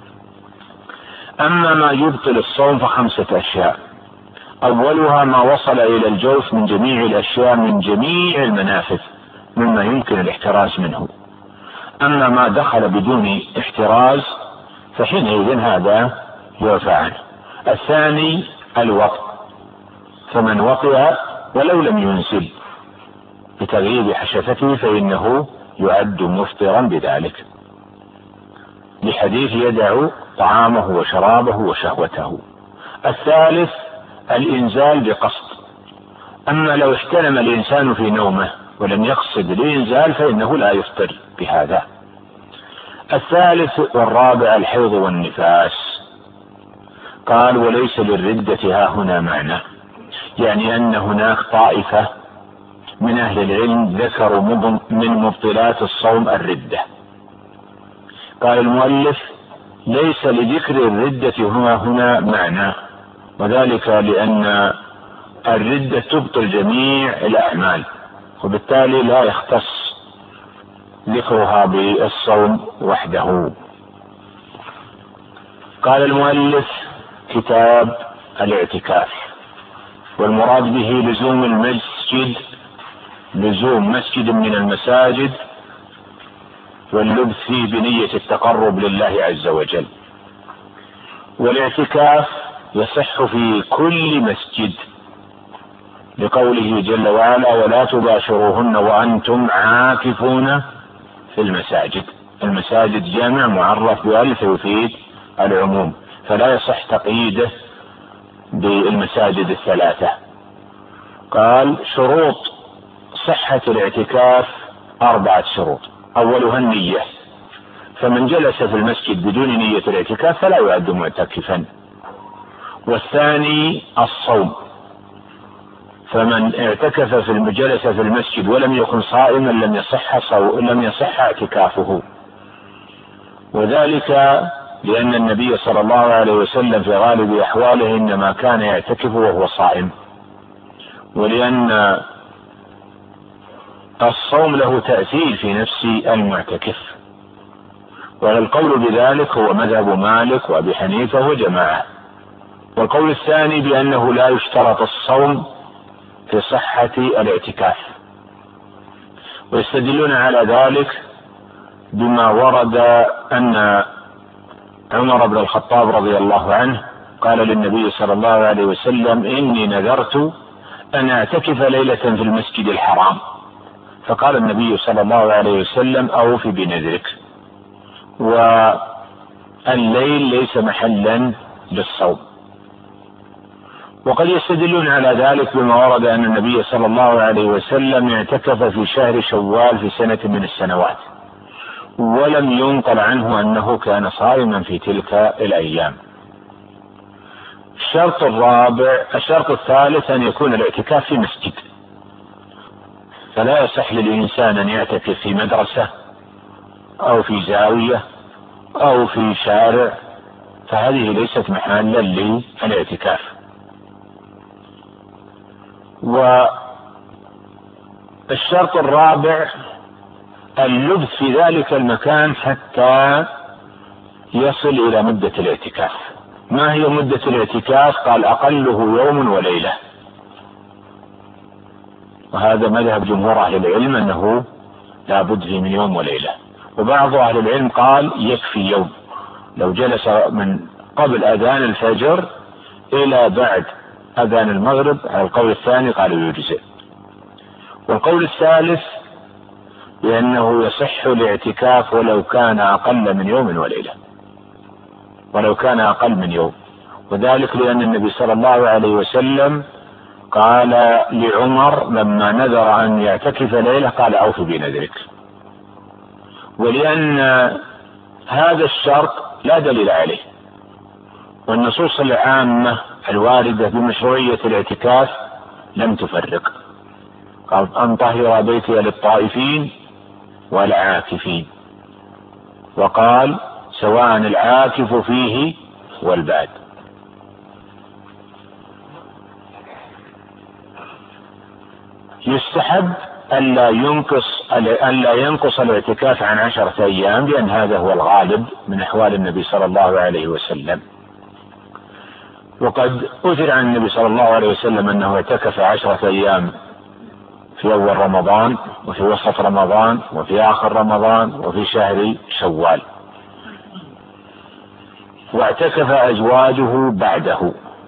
أما ما يبطل الصوم فخمسة أشياء، أولها ما وصل إلى الجوف من جميع الأشياء من جميع المنافذ مما يمكن الاحتراز منه. أما ما دخل بدون احتراز فحينئذ هذا يعفى عنه. الثاني الوقت، فمن وطئ ولو لم ينزل بتغييب حشفته فإنه يعد مفطرا بذلك، لحديث يدع طعامه وشرابه وشهوته. الثالث الإنزال بقصد، أما لو احتلم الإنسان في نومه ولم يقصد الإنزال فإنه لا يفطر بهذا. الثالث والرابع الحيض والنفاس. قال وليس للردة ها هنا معنى، يعني أن هناك طائفة من أهل العلم ذكروا من مبطلات الصوم الردة. قال المؤلف ليس لذكر الردة هنا هنا معنى، وذلك لأن الردة تبطل جميع الأعمال، وبالتالي لا يختص ذكرها بالصوم وحده. قال المؤلف كتاب الاعتكاف، والمراد به لزوم المسجد، لزوم مسجد من المساجد واللبث فيه بنية التقرب لله عز وجل. والاعتكاف يصح في كل مسجد لقوله جل وعلا ولا تباشروهن وأنتم عاكفون في المساجد. المساجد جامع معرف بألف يفيد العموم، فلا يصح تقييده بالمساجد الثلاثة. قال شروط صحة الاعتكاف أربعة شروط، أولها النية، فمن جلس في المسجد بدون نية الاعتكاف فلا يعد معتكفا. والثاني الصوم، فمن اعتكف في المجلس في المسجد ولم يكن صائما لم يصح صو... لم يصح اعتكافه، وذلك لأن النبي صلى الله عليه وسلم في غالب أحواله إنما كان يعتكف وهو صائم، ولأن الصوم له تأثير في نفس المعتكف. والقول بذلك هو مذهب مالك وأبي حنيفة وجماعة. والقول الثاني بأنه لا يشترط الصوم في صحة الاعتكاف، ويستدلون على ذلك بما ورد أن عمر بن الخطاب رضي الله عنه قال للنبي صلى الله عليه وسلم إني نذرت أن أعتكف ليلة في المسجد الحرام، فقال النبي صلى الله عليه وسلم أوف بنذرك. والليل ليس محلا للصوم. وقد يستدلون على ذلك بما ورد أن النبي صلى الله عليه وسلم اعتكف في شهر شوال في سنة من السنوات، ولم ينقل عنه أنه كان صائما في تلك الأيام. الشرط الرابع الشرط الثالث أن يكون الاعتكاف في مسجد، فلا يصح للإنسان أن يعتكف في مدرسة أو في زاوية أو في شارع، فهذه ليست محلا للاعتكاف. والشرط الرابع اللبث في ذلك المكان حتى يصل إلى مدة الاعتكاف. ما هي مدة الاعتكاف؟ قال أقله يوم وليلة، وهذا مذهب جمهور أهل العلم أنه لا بد فيه من يوم وليلة. وبعض أهل العلم قال يكفي يوم، لو جلس من قبل أذان الفجر إلى بعد أذان المغرب، على القول الثاني قالوا يجزئ. والقول الثالث بأنه يصح الاعتكاف ولو كان أقل من يوم وليلة، ولو كان أقل من يوم، وذلك لأن النبي صلى الله عليه وسلم قال لعمر لما نذر أن يعتكف ليلة قال أوف بنذرك. ولأن هذا الشرط لا دليل عليه، والنصوص العامة الواردة بمشروعية الاعتكاف لم تفرق، قال أن طهر بيتي للطائفين والعاكفين، وقال سواء العاكف فيه والباد. يستحب ألا ينقص ألا ينقص الاعتكاف عن عشرة أيام، لأن هذا هو الغالب من أحوال النبي صلى الله عليه وسلم. وقد أثر عن النبي صلى الله عليه وسلم أنه اعتكف عشرة أيام في أول رمضان، وفي وسط رمضان، وفي آخر رمضان، وفي شهر شوال. واعتكف أزواجه بعده.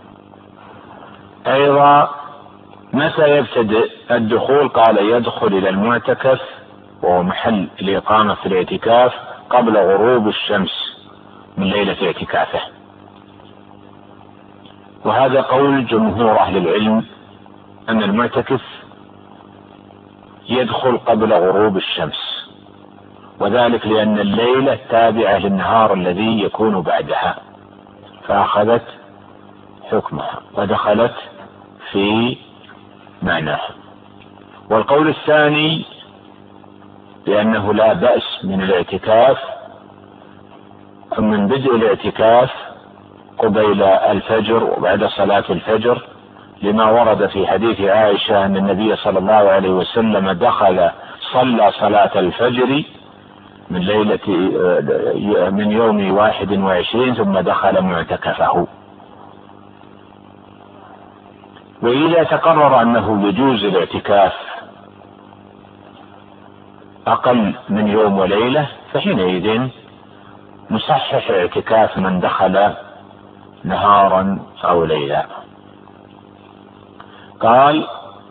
أيضا متى يبتدئ الدخول؟ قال يدخل إلى المعتكف وهو محل الإقامة في الاعتكاف قبل غروب الشمس من ليلة اعتكافه، وهذا قول جمهور أهل العلم أن المعتكف يدخل قبل غروب الشمس، وذلك لأن الليلة تابعة للنهار الذي يكون بعدها، فأخذت حكمها ودخلت في معناها. والقول الثاني بأنه لا بأس من الاعتكاف من بدء الاعتكاف قبيل الفجر وبعد صلاة الفجر، لما ورد في حديث عائشة أن النبي صلى الله عليه وسلم دخل صلى صلاة الفجر من ليلة من يوم واحد وعشرين ثم دخل معتكفه. وإذا تقرر أنه يجوز الاعتكاف أقل من يوم وليلة فحينئذ نصحح اعتكاف من دخل نهارا أو ليلا. قال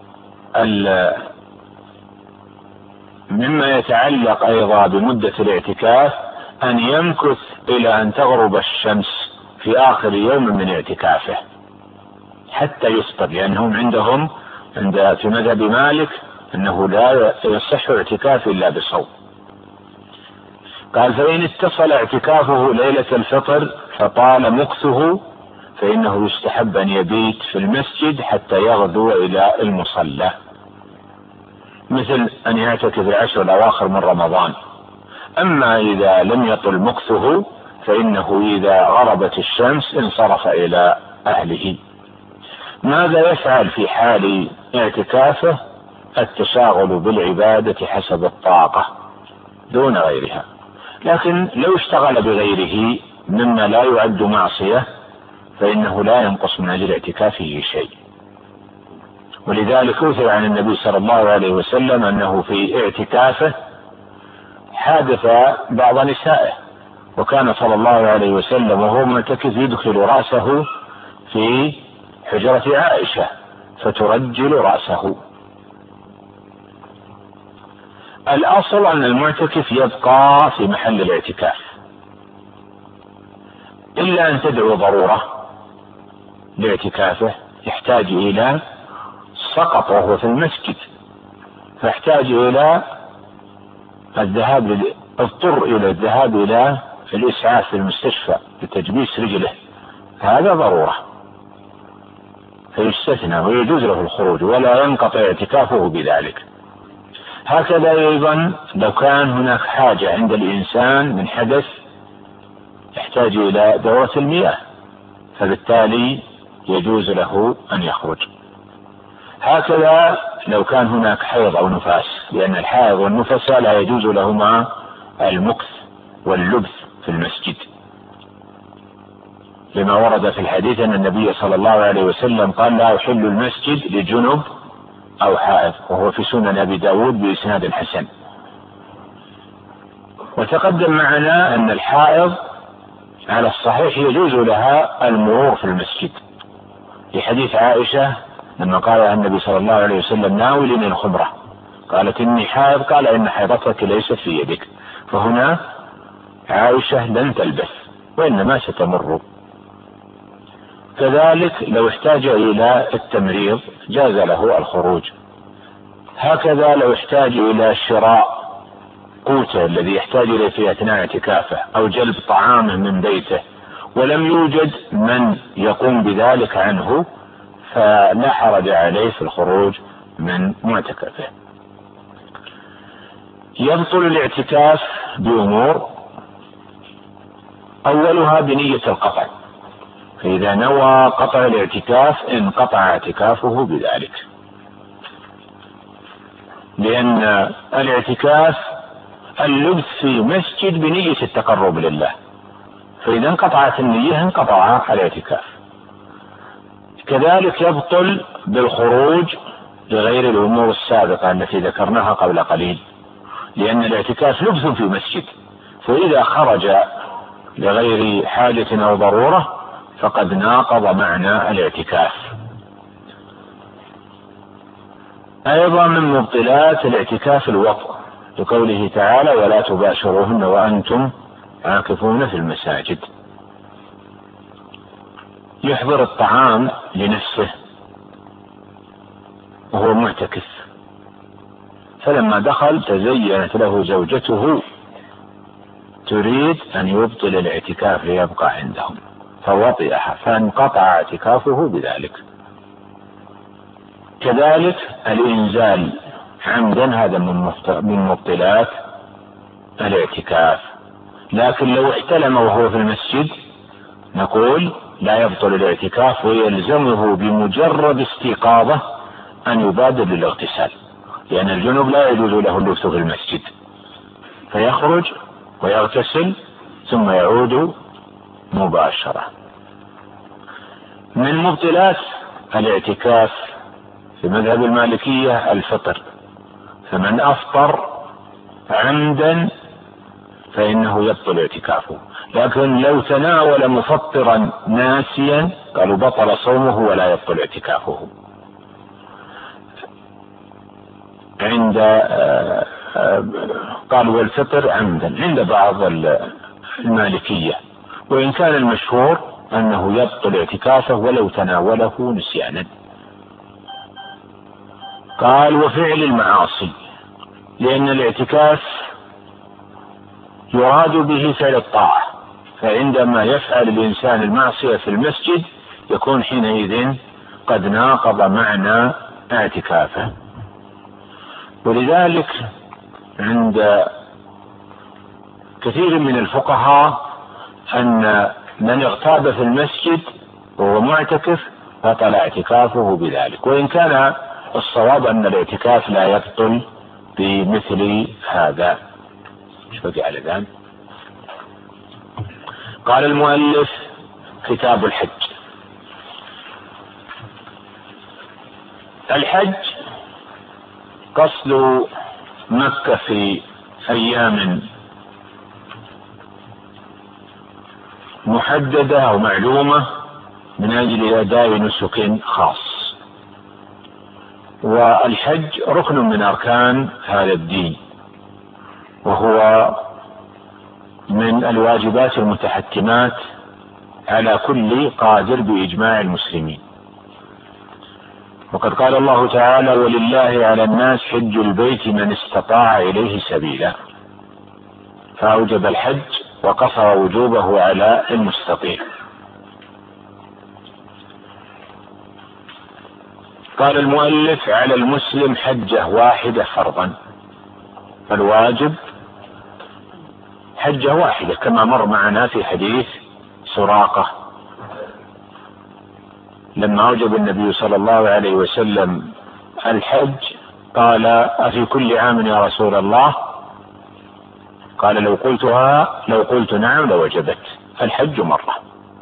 مما يتعلق أيضا بمدة الاعتكاف أن يمكث إلى أن تغرب الشمس في آخر يوم من اعتكافه حتى يفطر، لأنهم عندهم عند في مذهب مالك أنه لا يصح اعتكاف إلا بصوم. قال فإن اتصل اعتكافه ليلة الفطر فطال مكثه فإنه يستحب أن يبيت في المسجد حتى يغدو إلى المصلى، مثل أن يعتكف العشر الأواخر من رمضان. أما إذا لم يطل مكثه فإنه إذا غربت الشمس انصرف إلى أهله. ماذا يفعل في حال اعتكافه؟ التشاغل بالعبادة حسب الطاقة دون غيرها، لكن لو اشتغل بغيره مما لا يعد معصية فإنه لا ينقص من أجل اعتكافه شيء. ولذلك أثر عن النبي صلى الله عليه وسلم أنه في اعتكافه حادث بعض نسائه، وكان صلى الله عليه وسلم وهو معتكف يدخل رأسه في حجرة عائشة فترجل رأسه. الأصل أن المعتكف يبقى في محل الاعتكاف إلا أن تدعو ضرورة لاعتكافه، يحتاج إلى سقط وهو في المسجد فيحتاج إلى الذهاب اضطر إلى الذهاب إلى الإسعاف في المستشفى لتجبيس رجله، هذا ضرورة فيستثنى ويجوز له الخروج ولا ينقطع اعتكافه بذلك. هكذا أيضا لو كان هناك حاجة عند الإنسان من حدث يحتاج إلى دورة المياه فبالتالي يجوز له أن يخرج. هكذا لو كان هناك حيض أو نفاس، لأن الحائض والنفس لا يجوز لهما المكث واللبث في المسجد، لما ورد في الحديث أن النبي صلى الله عليه وسلم قال لا يحل المسجد لجنب أو حائض، وهو في سنن أبي داود بإسناد حسن. وتقدم معنا أن الحائض على الصحيح يجوز لها المرور في المسجد في حديث عائشة لما قال النبي صلى الله عليه وسلم ناولني الخمرة، قالت إني حائض، قال إن حيضتك ليست في يدك، فهنا عائشة لن تلبث وإنما ستمر. كذلك لو احتاج إلى التمريض جاز له الخروج. هكذا لو احتاج إلى شراء قوته الذي يحتاج إليه في أثناء اعتكافه أو جلب طعامه من بيته ولم يوجد من يقوم بذلك عنه، فلا حرج عليه في الخروج من معتكفه. يبطل الاعتكاف بأمور، أولها بنية القطع، فإذا نوى قطع الاعتكاف انقطع اعتكافه بذلك، لأن الاعتكاف اللبث في مسجد بنية التقرب لله، فإذا انقطعت النية انقطع الاعتكاف. كذلك يبطل بالخروج لغير الأمور السابقة التي ذكرناها قبل قليل، لأن الاعتكاف لبث في مسجد، فإذا خرج لغير حاجة أو ضرورة فقد ناقض معنى الاعتكاف. أيضا من مبطلات الاعتكاف الوطء، لقوله تعالى: ولا تباشروهن وأنتم عاكفون في المساجد. يحضر الطعام لنفسه وهو معتكف، فلما دخل تزينت له زوجته تريد أن يبطل الاعتكاف ليبقى عندهم فوطئها، فانقطع اعتكافه بذلك. كذلك الإنزال عمدا، هذا من مبطلات الاعتكاف، لكن لو احتلم وهو في المسجد نقول لا يبطل الاعتكاف، ويلزمه بمجرد استيقاظه أن يبادر للاغتسال، لأن الجنوب لا يجوز له اللبث في المسجد، فيخرج ويغتسل ثم يعود مباشرة. من مبطلات الاعتكاف في مذهب المالكية الفطر، فمن أفطر عمدا فإنه يبطل اعتكافه، لكن لو تناول مفطرا ناسيا قالوا بطل صومه ولا يبطل اعتكافه. عند قالوا والفطر عمدا عند بعض المالكية، وإن كان المشهور أنه يبطل اعتكافه ولو تناوله نسيانا. قال وفعل المعاصي، لأن الاعتكاف يراد به فعل الطاعة، فعندما يفعل الإنسان المعصية في المسجد يكون حينئذ قد ناقض معنى اعتكافه. ولذلك عند كثير من الفقهاء أن من اغتاب في المسجد وهو معتكف بطل اعتكافه بذلك، وإن كان الصواب أن الاعتكاف لا يبطل بمثل هذا. مش بقي على ذلك. قال المؤلف: كتاب الحج. الحج قصد مكة في أيام محددة أو معلومة من أجل أداء نسك خاص، والحج ركن من أركان هذا الدين، وهو من الواجبات المتحتمات على كل قادر بإجماع المسلمين. وقد قال الله تعالى: ولله على الناس حج البيت من استطاع إليه سبيلا، فأوجب الحج وقصر وجوبه على المستطيع. قال المؤلف: على المسلم حجة واحدة فرضا، فالواجب حجة واحدة كما مر معنا في حديث سراقة لما أوجب النبي صلى الله عليه وسلم الحج قال: أفي كل عام يا رسول الله؟ قال: لو قلتها لو قلت نعم لوجبت. الحج مرة.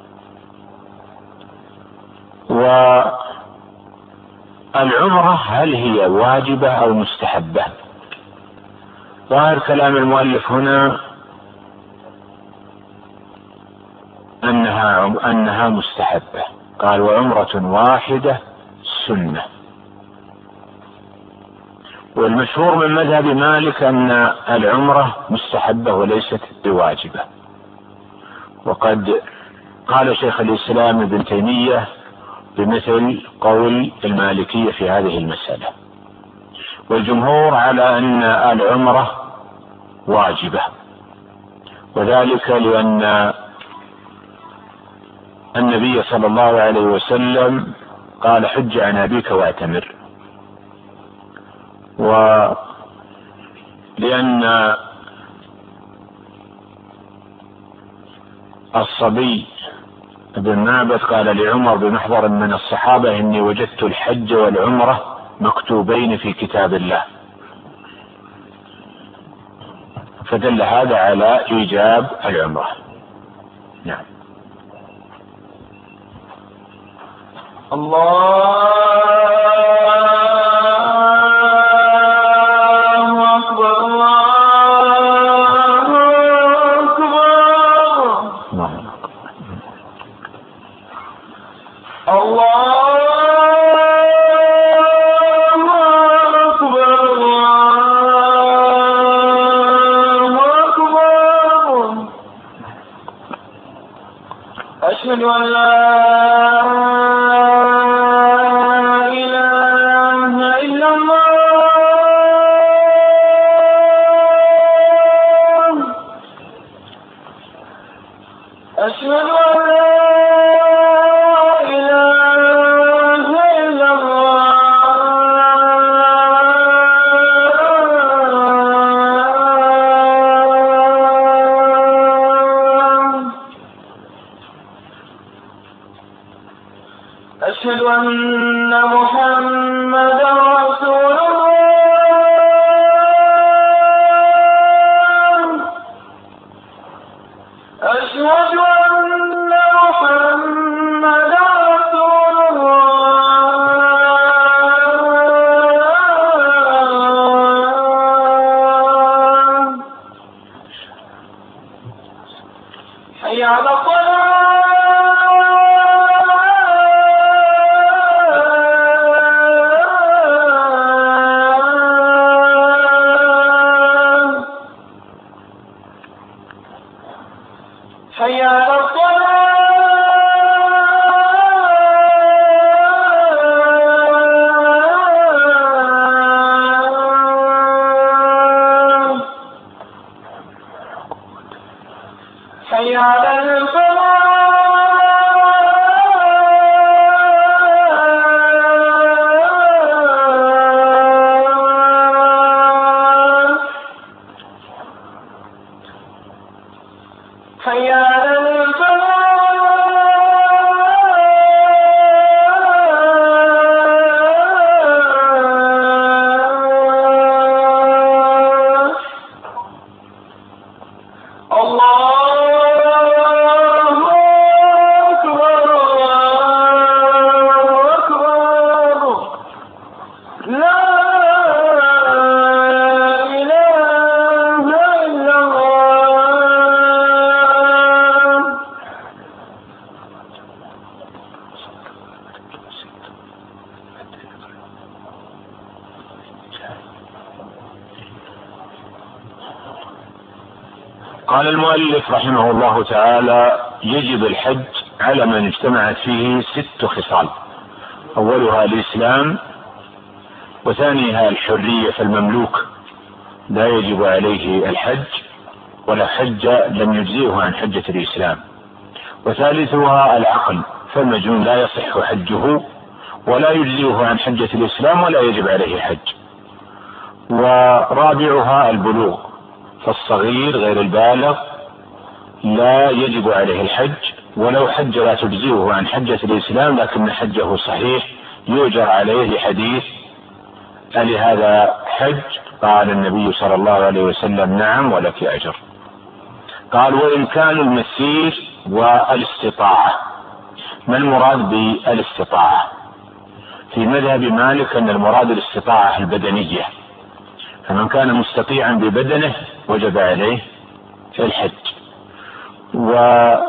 والعمرة هل هي واجبة أو مستحبة؟ ظاهر كلام المؤلف هنا أنها أنها مستحبة. قال: وعمرة واحدة سنة. والمشهور من مذهب مالك أن العمرة مستحبة وليست بواجبة، وقد قال شيخ الإسلام ابن تيمية بمثل قول المالكية في هذه المسألة. والجمهور على أن العمرة واجبة، وذلك لأن النبي صلى الله عليه وسلم قال حج عن أبيك واعتمر، ولأن الصبي ابن معبد قال لعمر بمحضر من الصحابة إني وجدت الحج والعمرة مكتوبين في كتاب الله، فدل هذا على إيجاب العمرة. نعم. الله أكبر الله أكبر الله أكبر الله أكبر. أشهد أن لا أشهد أن محمدا رسول الله. أشهد أن محمدا رسول الله. حي على الصلاة. حي على الصلاة. حي على الفلاح. حي على قال المؤلف رحمه الله تعالى: يجب الحج على من اجتمعت فيه ست خصال: أولها الإسلام، وثانيها الحرية، فالمملوك لا يجب عليه الحج ولا حج لم يجزئه عن حجة الإسلام، وثالثها العقل، فالمجنون لا يصح حجه ولا يجزئه عن حجة الإسلام ولا يجب عليه حج، ورابعها البلوغ، فالصغير غير البالغ لا يجب عليه الحج، ولو حج لا تجزئه عن حجة الإسلام لكن حجه صحيح يؤجر عليه لحديث: ألي هذا حج؟ قال النبي صلى الله عليه وسلم: نعم ولك أجر. قال: وإمكان المسير والاستطاعة. ما المراد بالاستطاعة؟ في مذهب مالك أن المراد الاستطاعة البدنية، فمن كان مستطيعا ببدنه وجب عليه الحج، ومن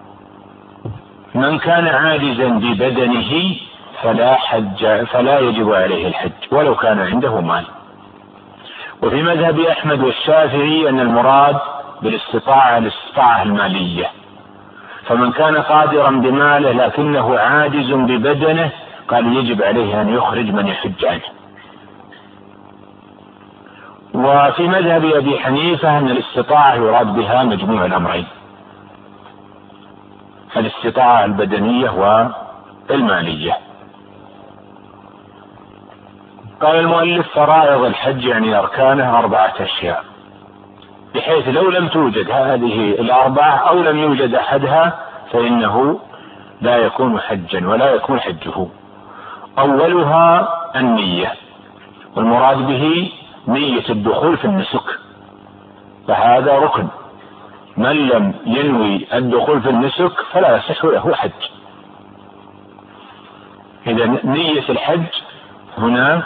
كان عاجزا ببدنه فلا حج فلا يجب عليه الحج ولو كان عنده مال. وفي مذهب أحمد والشافعي أن المراد بالاستطاعة الاستطاعة المالية، فمن كان قادرا بماله لكنه عاجز ببدنه قال يجب عليه أن يخرج من يحج عنه. وفي مذهب أبي حنيفة أن الاستطاعة يراد بها مجموع الأمرين، الاستطاعة البدنية والمالية. قال المؤلف: فرائض الحج يعني أركانه أربعة أشياء، بحيث لو لم توجد هذه الأربعة أو لم يوجد أحدها فإنه لا يكون حجا ولا يكون حجه. أولها النية، والمراد به نية الدخول في النسك، فهذا ركن، من لم ينوي الدخول في النسك فلا يصح له حج. إذا نية الحج هنا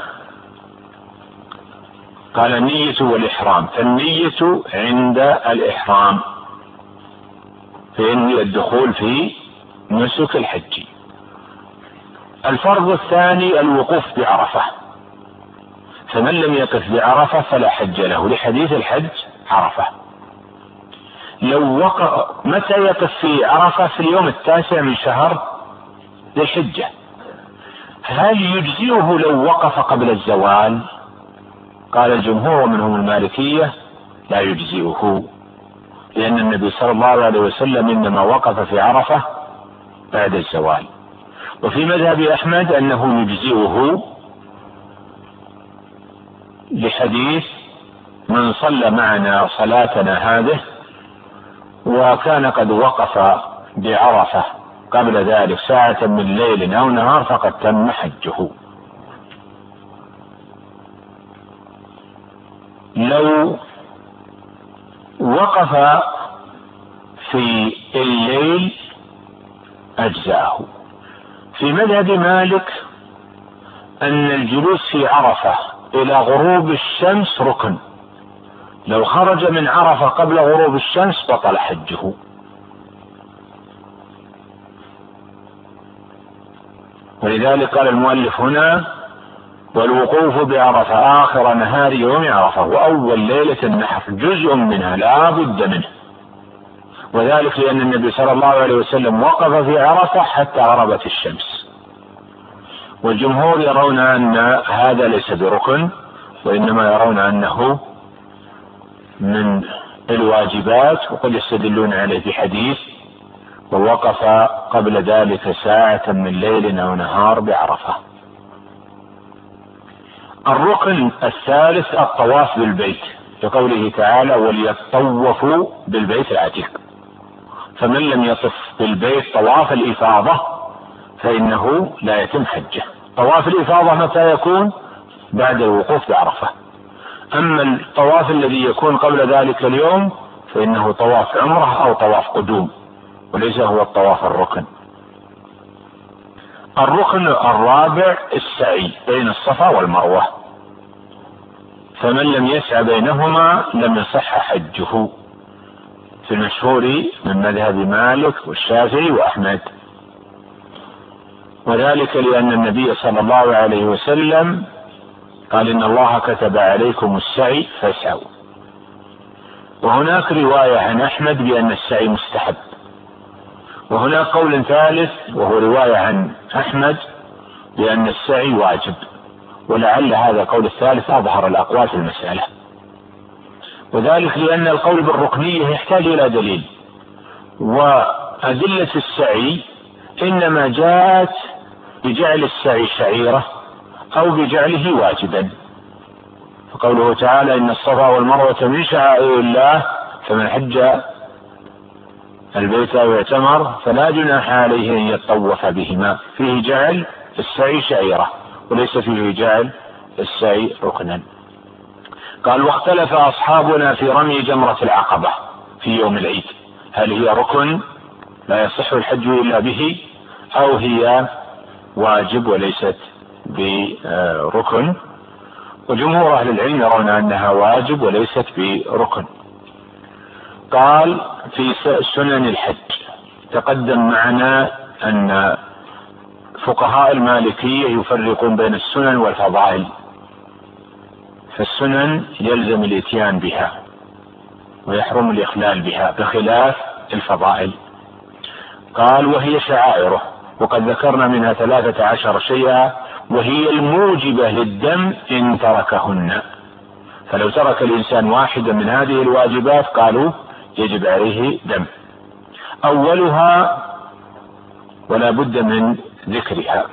قال النية والإحرام، فالنية عند الإحرام فينوي الدخول في نسك الحج. الفرض الثاني الوقوف بعرفة، فمن لم يقف بعرفة فلا حج له، لحديث الحج عرفة. لو وقف، متى يقف في عرفة؟ في اليوم التاسع من شهر ذي الحجة. هل يجزئه لو وقف قبل الزوال؟ قال الجمهور ومنهم المالكية لا يجزئه، لأن النبي صلى الله عليه وسلم إنما وقف في عرفة بعد الزوال. وفي مذهب أحمد أنه يجزئه لحديث: من صلى معنا صلاتنا هذه وكان قد وقف بعرفة قبل ذلك ساعة من ليل أو نهار فقد تم حجه. لو وقف في الليل أجزاه. في مذهب مالك أن الجلوس في عرفة إلى غروب الشمس ركن، لو خرج من عرفة قبل غروب الشمس بطل حجه. ولذلك قال المؤلف هنا: والوقوف بعرفة آخر نهار يوم عرفة وأول ليلة النحر جزء منها لا بد منه، وذلك لأن النبي صلى الله عليه وسلم وقف في عرفة حتى غربت الشمس. والجمهور يرون أن هذا ليس بركن، وإنما يرون أنه من الواجبات، وقد يستدلون عليه بحديث: ووقف قبل ذلك ساعة من ليل أو نهار بعرفة. الركن الثالث الطواف بالبيت، لقوله تعالى: وليطوفوا بالبيت العتيق. فمن لم يطف بالبيت طواف الإفاضة فإنه لا يتم حجه. طواف الإفاضة متى يكون؟ بعد الوقوف بعرفة. أما الطواف الذي يكون قبل ذلك اليوم فإنه طواف عمره أو طواف قدوم، وليس هو الطواف الركن. الركن الرابع السعي بين الصفا والمروة، فمن لم يسعى بينهما لم يصح حجه، في المشهور من مذهب مالك والشافعي وأحمد. وذلك لأن النبي صلى الله عليه وسلم قال: إن الله كتب عليكم السعي فاسعوا. وهناك رواية عن أحمد بأن السعي مستحب، وهناك قول ثالث وهو رواية عن أحمد بأن السعي واجب، ولعل هذا القول الثالث أظهر الأقوال في المسألة. وذلك لأن القول بالركنية يحتاج إلى دليل، وأدلة السعي إنما جاءت بجعل السعي شعيرة أو بجعله واجبا. فقوله تعالى: إن الصفا والمروة من شعائر الله فمن حج البيت أو اعتمر فلا جناح عليه أن يطوف بهما، فيه جعل السعي شعيرة وليس فيه جعل السعي ركنا. قال: واختلف أصحابنا في رمي جمرة العقبة في يوم العيد، هل هي ركن لا يصح الحج إلا به أو هي واجب وليست بركن؟ وجمهور أهل العلم يرون أنها واجب وليست بركن. قال: في سنن الحج تقدم معنا أن فقهاء المالكية يفرقون بين السنن والفضائل، فالسنن يلزم الاتيان بها ويحرم الإخلال بها بخلاف الفضائل. قال: وهي شعائره، وقد ذكرنا منها ثلاثة عشر شيئا، وهي الموجبة للدم إن تركهن، فلو ترك الإنسان واحدا من هذه الواجبات قالوا يجب عليه دم. أولها ولا بد من ذكرها،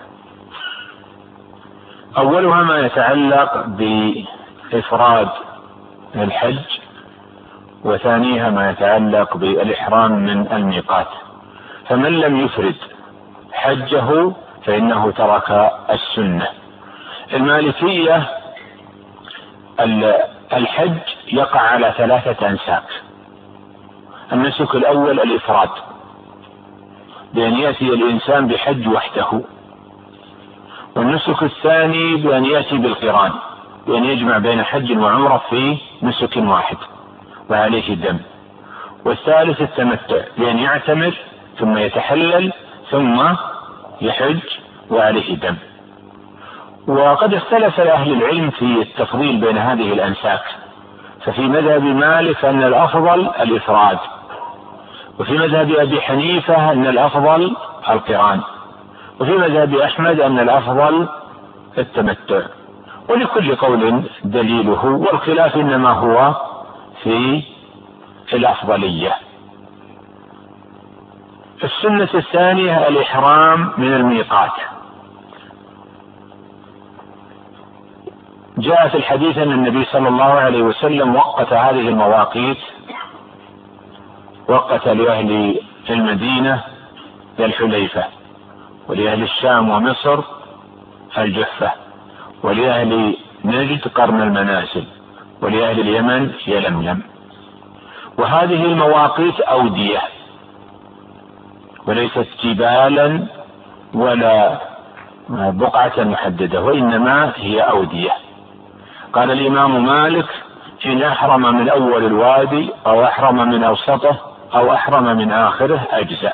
أولها ما يتعلق بإفراد الحج، وثانيها ما يتعلق بالإحرام من الميقات. فمن لم يفرد حجه فإنه ترك السنة. المالكية الحج يقع على ثلاثة أنساك. النسك الأول الإفراد، بأن يأتي الإنسان بحج وحده، والنسك الثاني بأن يأتي بالقران، بأن يجمع بين حج وعمرة في نسك واحد وعليه الدم، والثالث التمتع، بأن يعتمر ثم يتحلل ثم يحج وعليه دم. وقد اختلف أهل العلم في التفضيل بين هذه الأنساك، ففي مذهب مالك أن الأفضل الإفراد، وفي مذهب أبي حنيفة أن الأفضل القران، وفي مذهب أحمد أن الأفضل التمتع، ولكل قول دليله، والخلاف إنما هو في الأفضلية. السنة الثانية الإحرام من الميقات. جاء في الحديث أن النبي صلى الله عليه وسلم وقت هذه المواقيت، وقت لأهل المدينة الحليفة، ولأهل الشام ومصر الجحفة، ولأهل نجد قرن المنازل، ولأهل اليمن يلملم. وهذه المواقيت أودية وليست جبالا ولا بقعة محددة، وإنما هي أودية. قال الإمام مالك: إن أحرم من أول الوادي أو أحرم من أوسطه أو أحرم من آخره أجزأ.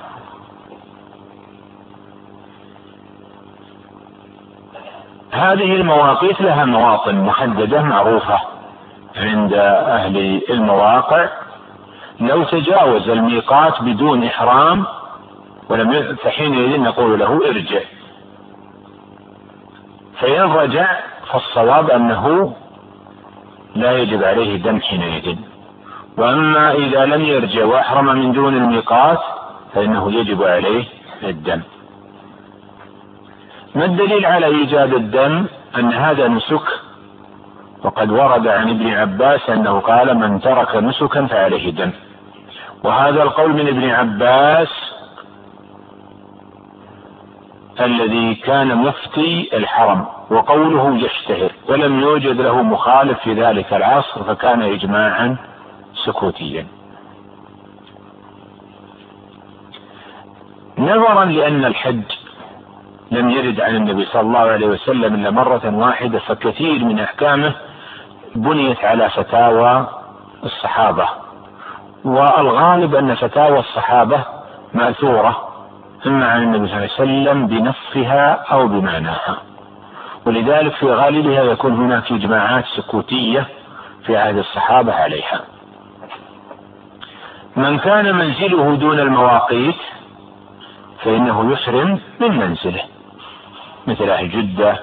هذه المواقيت لها مواطن محددة معروفة عند أهل المواقع. لو تجاوز الميقات بدون إحرام ولم فحينئذ نقول له ارجع، فإن رجع فالصواب أنه لا يجب عليه دم حينئذ. وأما إذا لم يرجع وأحرم من دون الميقات فإنه يجب عليه الدم. ما الدليل على إيجاب الدم؟ أن هذا نسك، وقد ورد عن ابن عباس أنه قال: من ترك نسكا فعليه دم. وهذا القول من ابن عباس الذي كان مفتي الحرم، وقوله يشتهر، ولم يوجد له مخالف في ذلك العصر، فكان إجماعا سكوتيا. نظرا لأن الحج لم يرد عن النبي صلى الله عليه وسلم إلا مرة واحدة، فكثير من أحكامه بنيت على فتاوى الصحابة، والغالب أن فتاوى الصحابة مأثورة إما عن النبي صلى الله عليه وسلم بنصها أو بمعناها، ولذلك في غالبها يكون هناك إجماعات سكوتية في عهد الصحابة عليها. من كان منزله دون المواقيت فإنه يحرم من منزله، مثل أهل جدة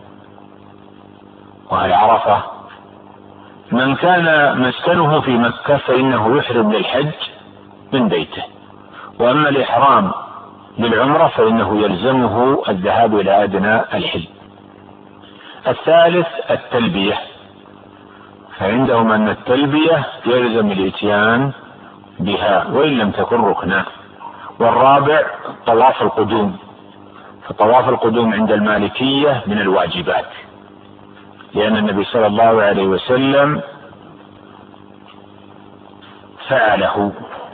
وأهل عرفة. من كان مسكنه في مكة فإنه يحرم للحج من بيته. وأما الإحرام للعمرة فإنه يلزمه الذهاب إلى أدنى الحل. الثالث التلبية، فعندهم أن التلبية يلزم الإتيان بها وإن لم تكن ركنا. والرابع طواف القدوم، فطواف القدوم عند المالكية من الواجبات، لأن النبي صلى الله عليه وسلم فعله،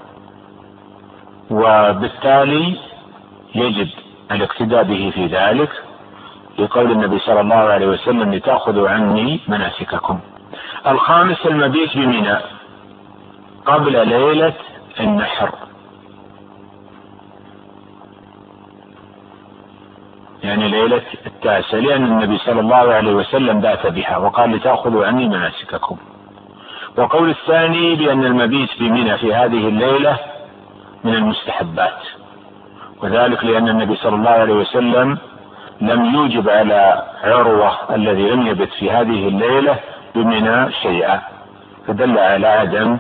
وبالتالي يجب الاقتداء به في ذلك، لقول النبي صلى الله عليه وسلم: لتأخذوا عني مناسككم. الخامس المبيت بمنى قبل ليلة النحر، يعني ليلة التاسع، لأن النبي صلى الله عليه وسلم بات بها وقال: لتأخذوا عني مناسككم. وقول الثاني بأن المبيت بمنى في هذه الليلة من المستحبات، وذلك لأن النبي صلى الله عليه وسلم لم يوجب على عروة الذي لم يبت في هذه الليلة بمنى شيئا، فدل على عدم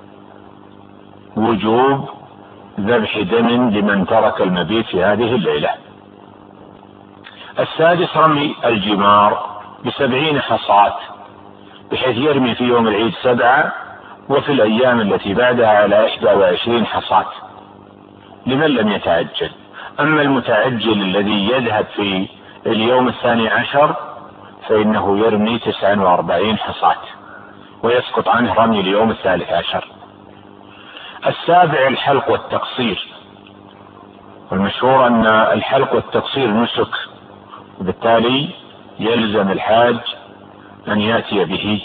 وجوب ذبح دم لمن ترك المبيت في هذه الليلة. السادس رمي الجمار بسبعين حصاة، بحيث يرمي في يوم العيد سبعة وفي الأيام التي بعدها على إحدى وعشرين حصاة لمن لم يتعجل. أما المتعجل الذي يذهب في اليوم الثاني عشر فإنه يرمي تسعة وأربعين حصاة ويسقط عنه رمي اليوم الثالث عشر. السابع الحلق والتقصير، والمشهور أن الحلق والتقصير نسك، وبالتالي يلزم الحاج أن يأتي به،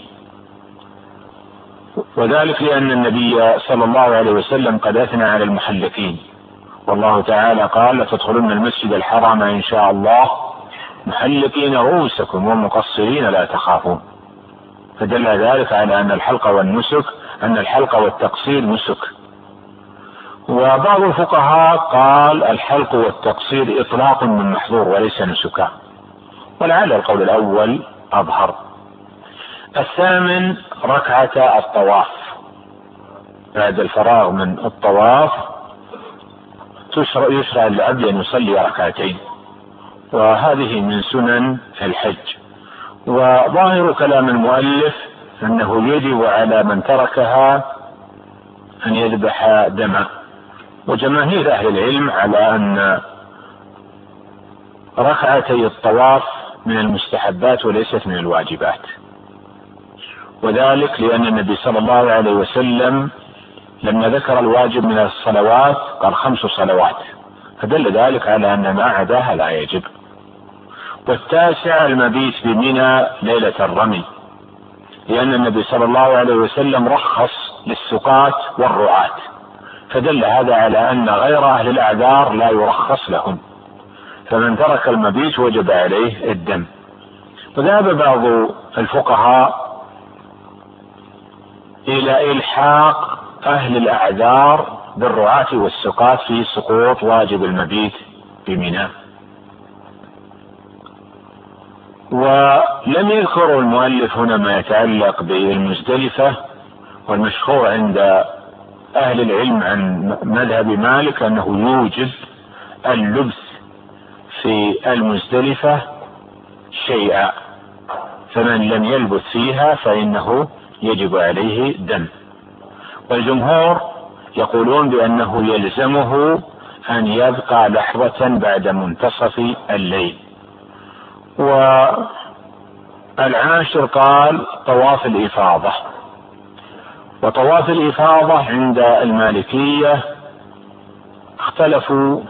وذلك لأن النبي صلى الله عليه وسلم قد أثنى على المحلقين، والله تعالى قال: لتدخلن المسجد الحرام إن شاء الله محلقين رؤوسكم ومقصرين لا تخافون. فدل ذلك على أن الحلق والنسك أن الحلق والتقصير نسك. وبعض الفقهاء قال الحلق والتقصير إطلاق من محظور وليس نسكا، ولعل القول الأول أظهر. الثامن ركعة الطواف، بعد الفراغ من الطواف يشرع للعبد أن يصلي ركعتين، وهذه من سنن الحج. وظاهر كلام المؤلف أنه يجب على من تركها أن يذبح دما، وجماهير أهل العلم على أن ركعتي الطواف من المستحبات وليست من الواجبات، وذلك لأن النبي صلى الله عليه وسلم لما ذكر الواجب من الصلوات قال خمس صلوات، فدل ذلك على أن ما عداها لا يجب. والتاسع المبيت بمنى ليلة الرمي، لأن النبي صلى الله عليه وسلم رخص للسقاة والرعاة، فدل هذا على أن غير أهل الأعذار لا يرخص لهم، فمن ترك المبيت وجب عليه الدم. وذهب بعض الفقهاء إلى إلحاق أهل الأعذار بالرعاة والسقاة في سقوط واجب المبيت بمنى. ولم يذكر المؤلف هنا ما يتعلق بالمزدلفة، والمشهور عند أهل العلم عن مذهب مالك أنه يوجب اللبس في المزدلفة شيئا، فمن لم يلبث فيها فإنه يجب عليه دم. والجمهور يقولون بأنه يلزمه أن يبقى لحظة بعد منتصف الليل. والعاشر قال طواف الإفاضة، وطواف الإفاضة عند المالكية اختلفوا،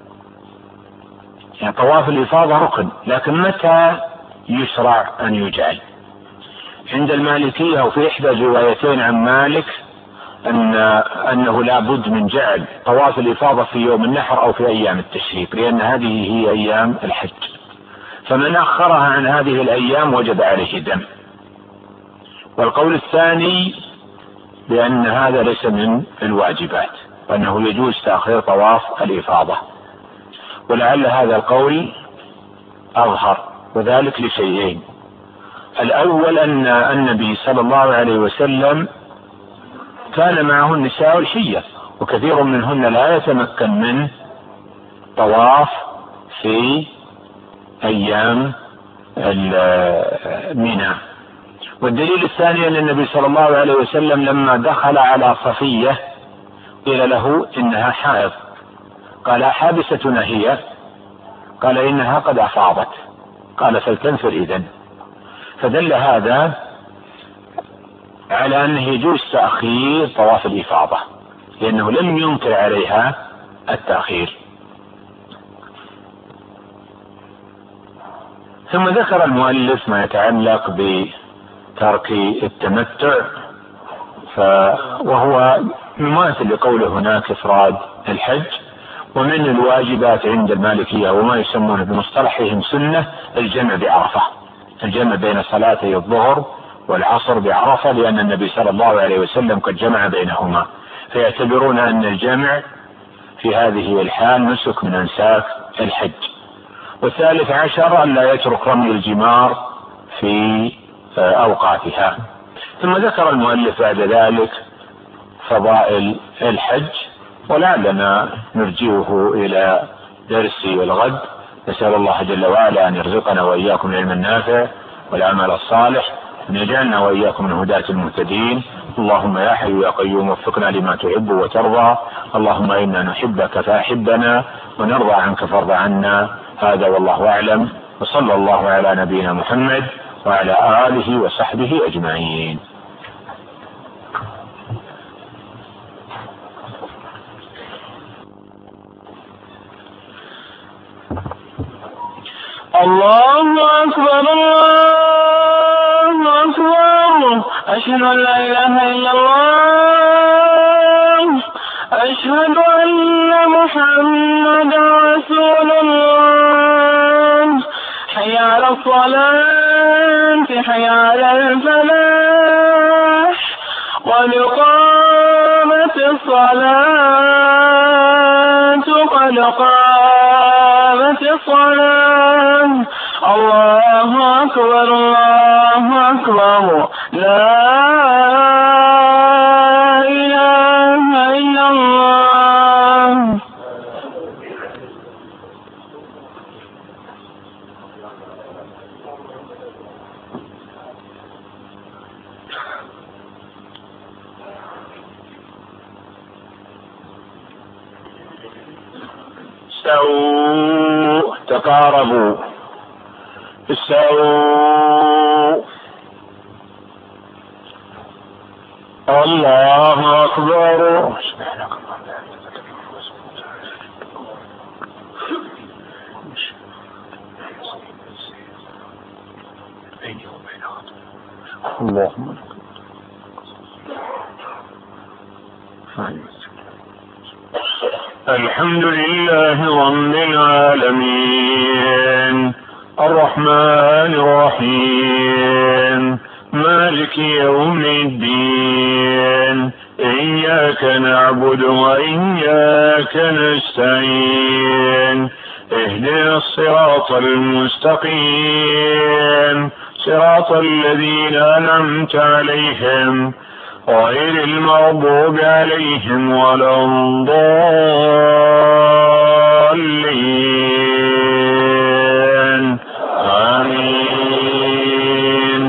يعني طواف الإفاضة ركن، لكن متى يشرع أن يجعل؟ عند المالكية وفي إحدى الروايتين عن مالك أن أنه لا بد من جعل طواف الإفاضة في يوم النحر أو في أيام التشريق، لأن هذه هي أيام الحج، فمن أخرها عن هذه الأيام وجب عليه دم. والقول الثاني بأن هذا ليس من الواجبات، وأنه يجوز تأخير طواف الإفاضة، ولعل هذا القول أظهر، وذلك لشيئين: الأول أن النبي صلى الله عليه وسلم كان معه النساء الحية، وكثير منهن لا يتمكن من طواف في أيام منى. والدليل الثاني أن النبي صلى الله عليه وسلم لما دخل على صفية قيل له إنها حائض، قال حابستنا هي؟ قال إنها قد أفاضت، قال فلتنفر إذن. فدل هذا على أنه يجوز تأخير طواف الإفاضة، لأنه لم ينكر عليها التأخير. ثم ذكر المؤلف ما يتعلق بترك التمتع، وهو مماثل لقوله هناك إفراد الحج. ومن الواجبات عند المالكية وما يسمونه بمصطلحهم سنة الجمع بعرفة، الجمع بين صلاتي الظهر والعصر بعرفة، لأن النبي صلى الله عليه وسلم قد جمع بينهما، فيعتبرون أن الجمع في هذه الحال نسك من أنساك الحج. والثالث عشر أن لا يترك رمي الجمار في أوقاتها. ثم ذكر المؤلف بعد ذلك فضائل الحج، ولعلنا نرجئه إلى درس الغد. نسأل الله جل وعلا أن يرزقنا وإياكم العلم النافع والعمل الصالح، أن يجعلنا وإياكم من هداة المهتدين. اللهم يا حي يا قيوم وفقنا لما تحب وترضى. اللهم إنا نحبك فأحبنا ونرضى عنك فارض عنا. هذا والله أعلم، وصلى الله على نبينا محمد وعلى آله وصحبه أجمعين. الله أكبر الله أكبر، أشهد أن لا إله إلا الله، أشهد أن محمدا رسول الله. حي على الصلاة، حي على الفلاح، قد قامت الصلاة، قد قامت الصلاة. الله أكبر الله أكبر، لا إله إلا الله. استووا، تقاربوا، استووا. الله أكبر. اللهم الحمد لله رب العالمين، الرحمن الرحيم، مالك يوم الدين، إياك نعبد وإياك نستعين، اهدنا الصراط المستقيم، صراط الذين أنعمت عليهم غير المغضوب عليهم ولا الضالين. آمين.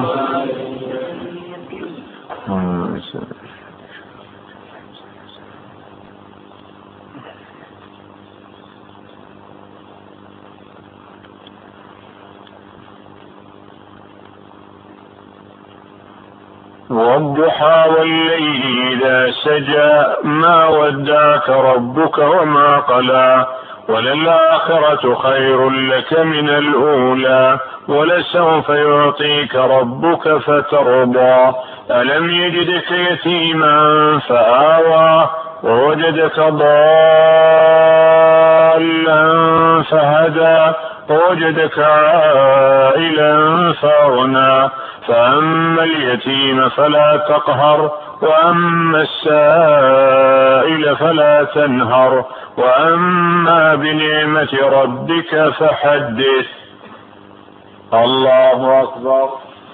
والضحى والليل إذا سجى ما ودعك ربك وما قلى، وللآخرة خير لك من الأولى، ولسوف يعطيك ربك فترضى. ألم يجدك يتيما فآوى، ووجدك ضالا فهدى، ووجدك عائلا فأغنى. فأما اليتيم فلا تقهر، وأما السائل فلا تنهر، وأما بنعمة ربك فحدث. الله أكبر.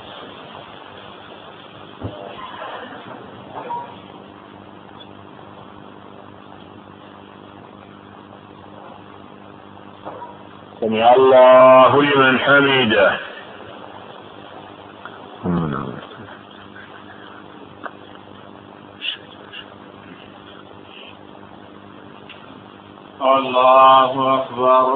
سمع الله لمن حمده. الله أكبر.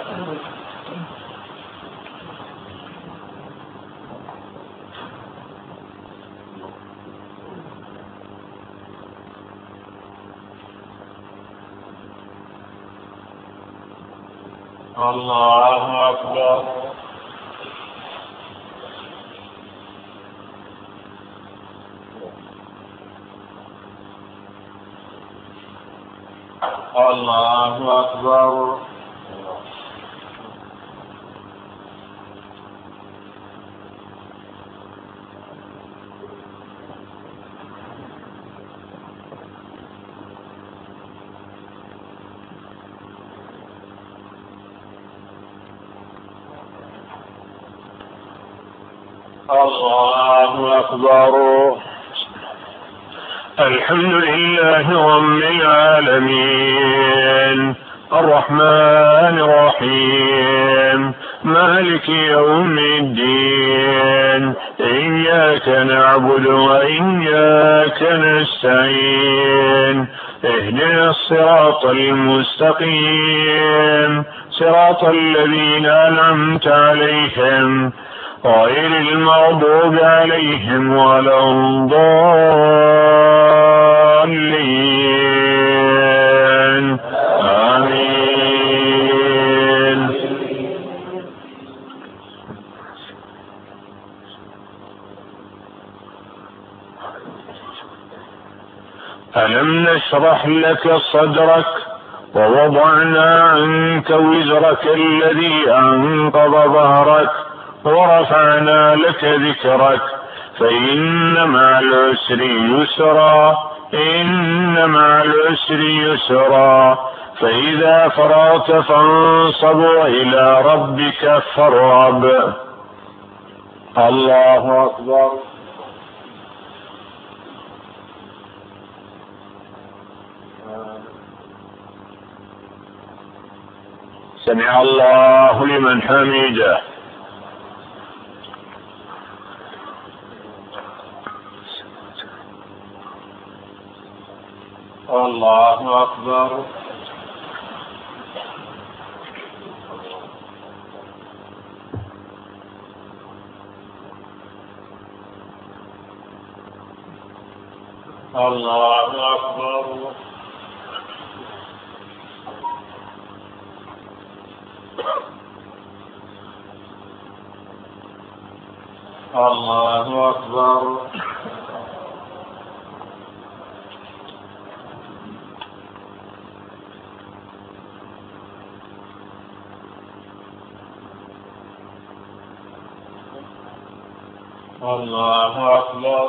الله أكبر. الله أكبر. الله أكبر. الحمد لله رب العالمين الرحمن الرحيم مالك يوم الدين إياك نعبد وإياك نستعين اهدنا الصراط المستقيم صراط الذين أنعمت عليهم غير المغضوب عليهم ولا الضالين آمين. ألم نشرح لك صدرك ووضعنا عنك وزرك الذي أنقض ظهرك ورفعنا لك ذكرك فإن مع العسر يسرا إن مع العسر يسرا فإذا فرغت فانصب وإلى ربك فارغب. الله أكبر. سمع الله لمن حمده. الله أكبر. الله أكبر. الله أكبر. الله أكبر.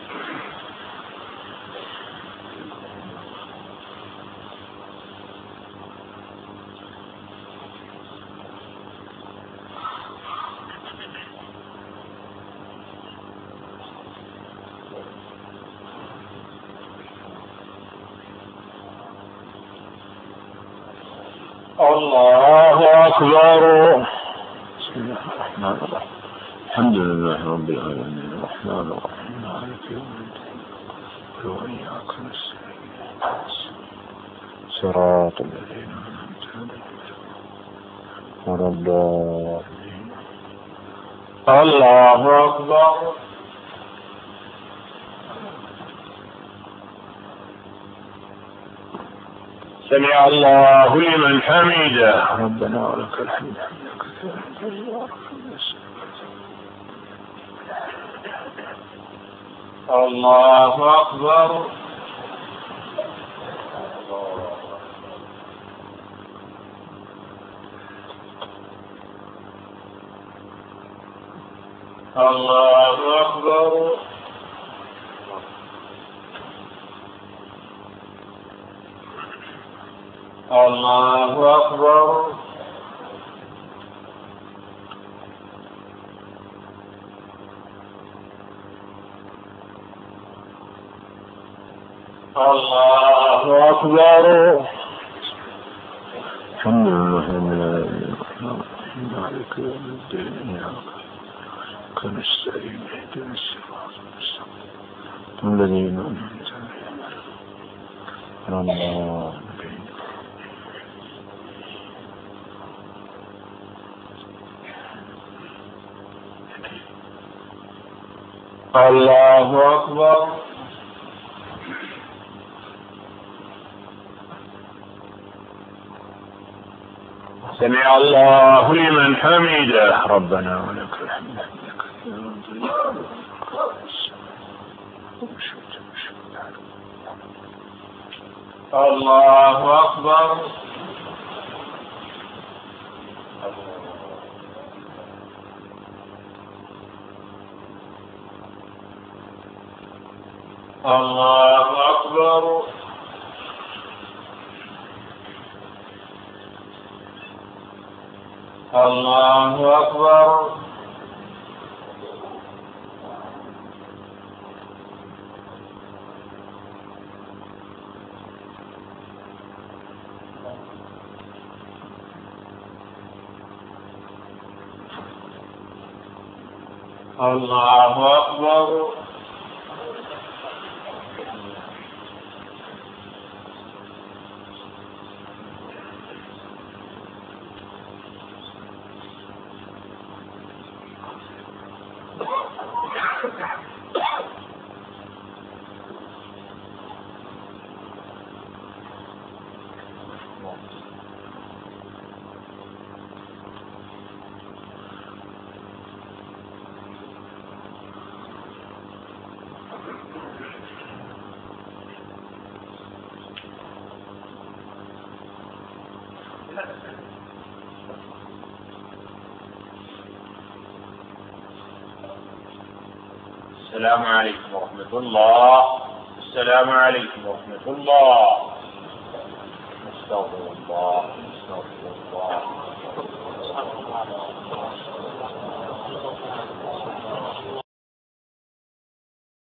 الله أكبر. بسم الله الرحمن الرحيم الحمد لله رب العالمين الرحمن الرحيم مالك يوم الدين وإياك نستعين صراط الذين أنعمت عليهم غير المغضوب عليهم. الله أكبر. سمع الله لمن حمده. ربنا ولك الحمد حمدا كثيرا. الله أكبر. الله أكبر. الله أكبر. الله أكبر. الحمد لله رب العالمين مالك يوم الدين إياك نستعين اهدنا الصراط المستقيم الذين أنعمت عليهم غير المغضوب عليهم. الله أكبر. سمع الله لمن حمده. ربنا ولك الحمد الله أكبر. الله أكبر. الله أكبر. الله أكبر. السلام عليكم ورحمة الله. السلام عليكم ورحمة الله. استغفر الله استغفر الله.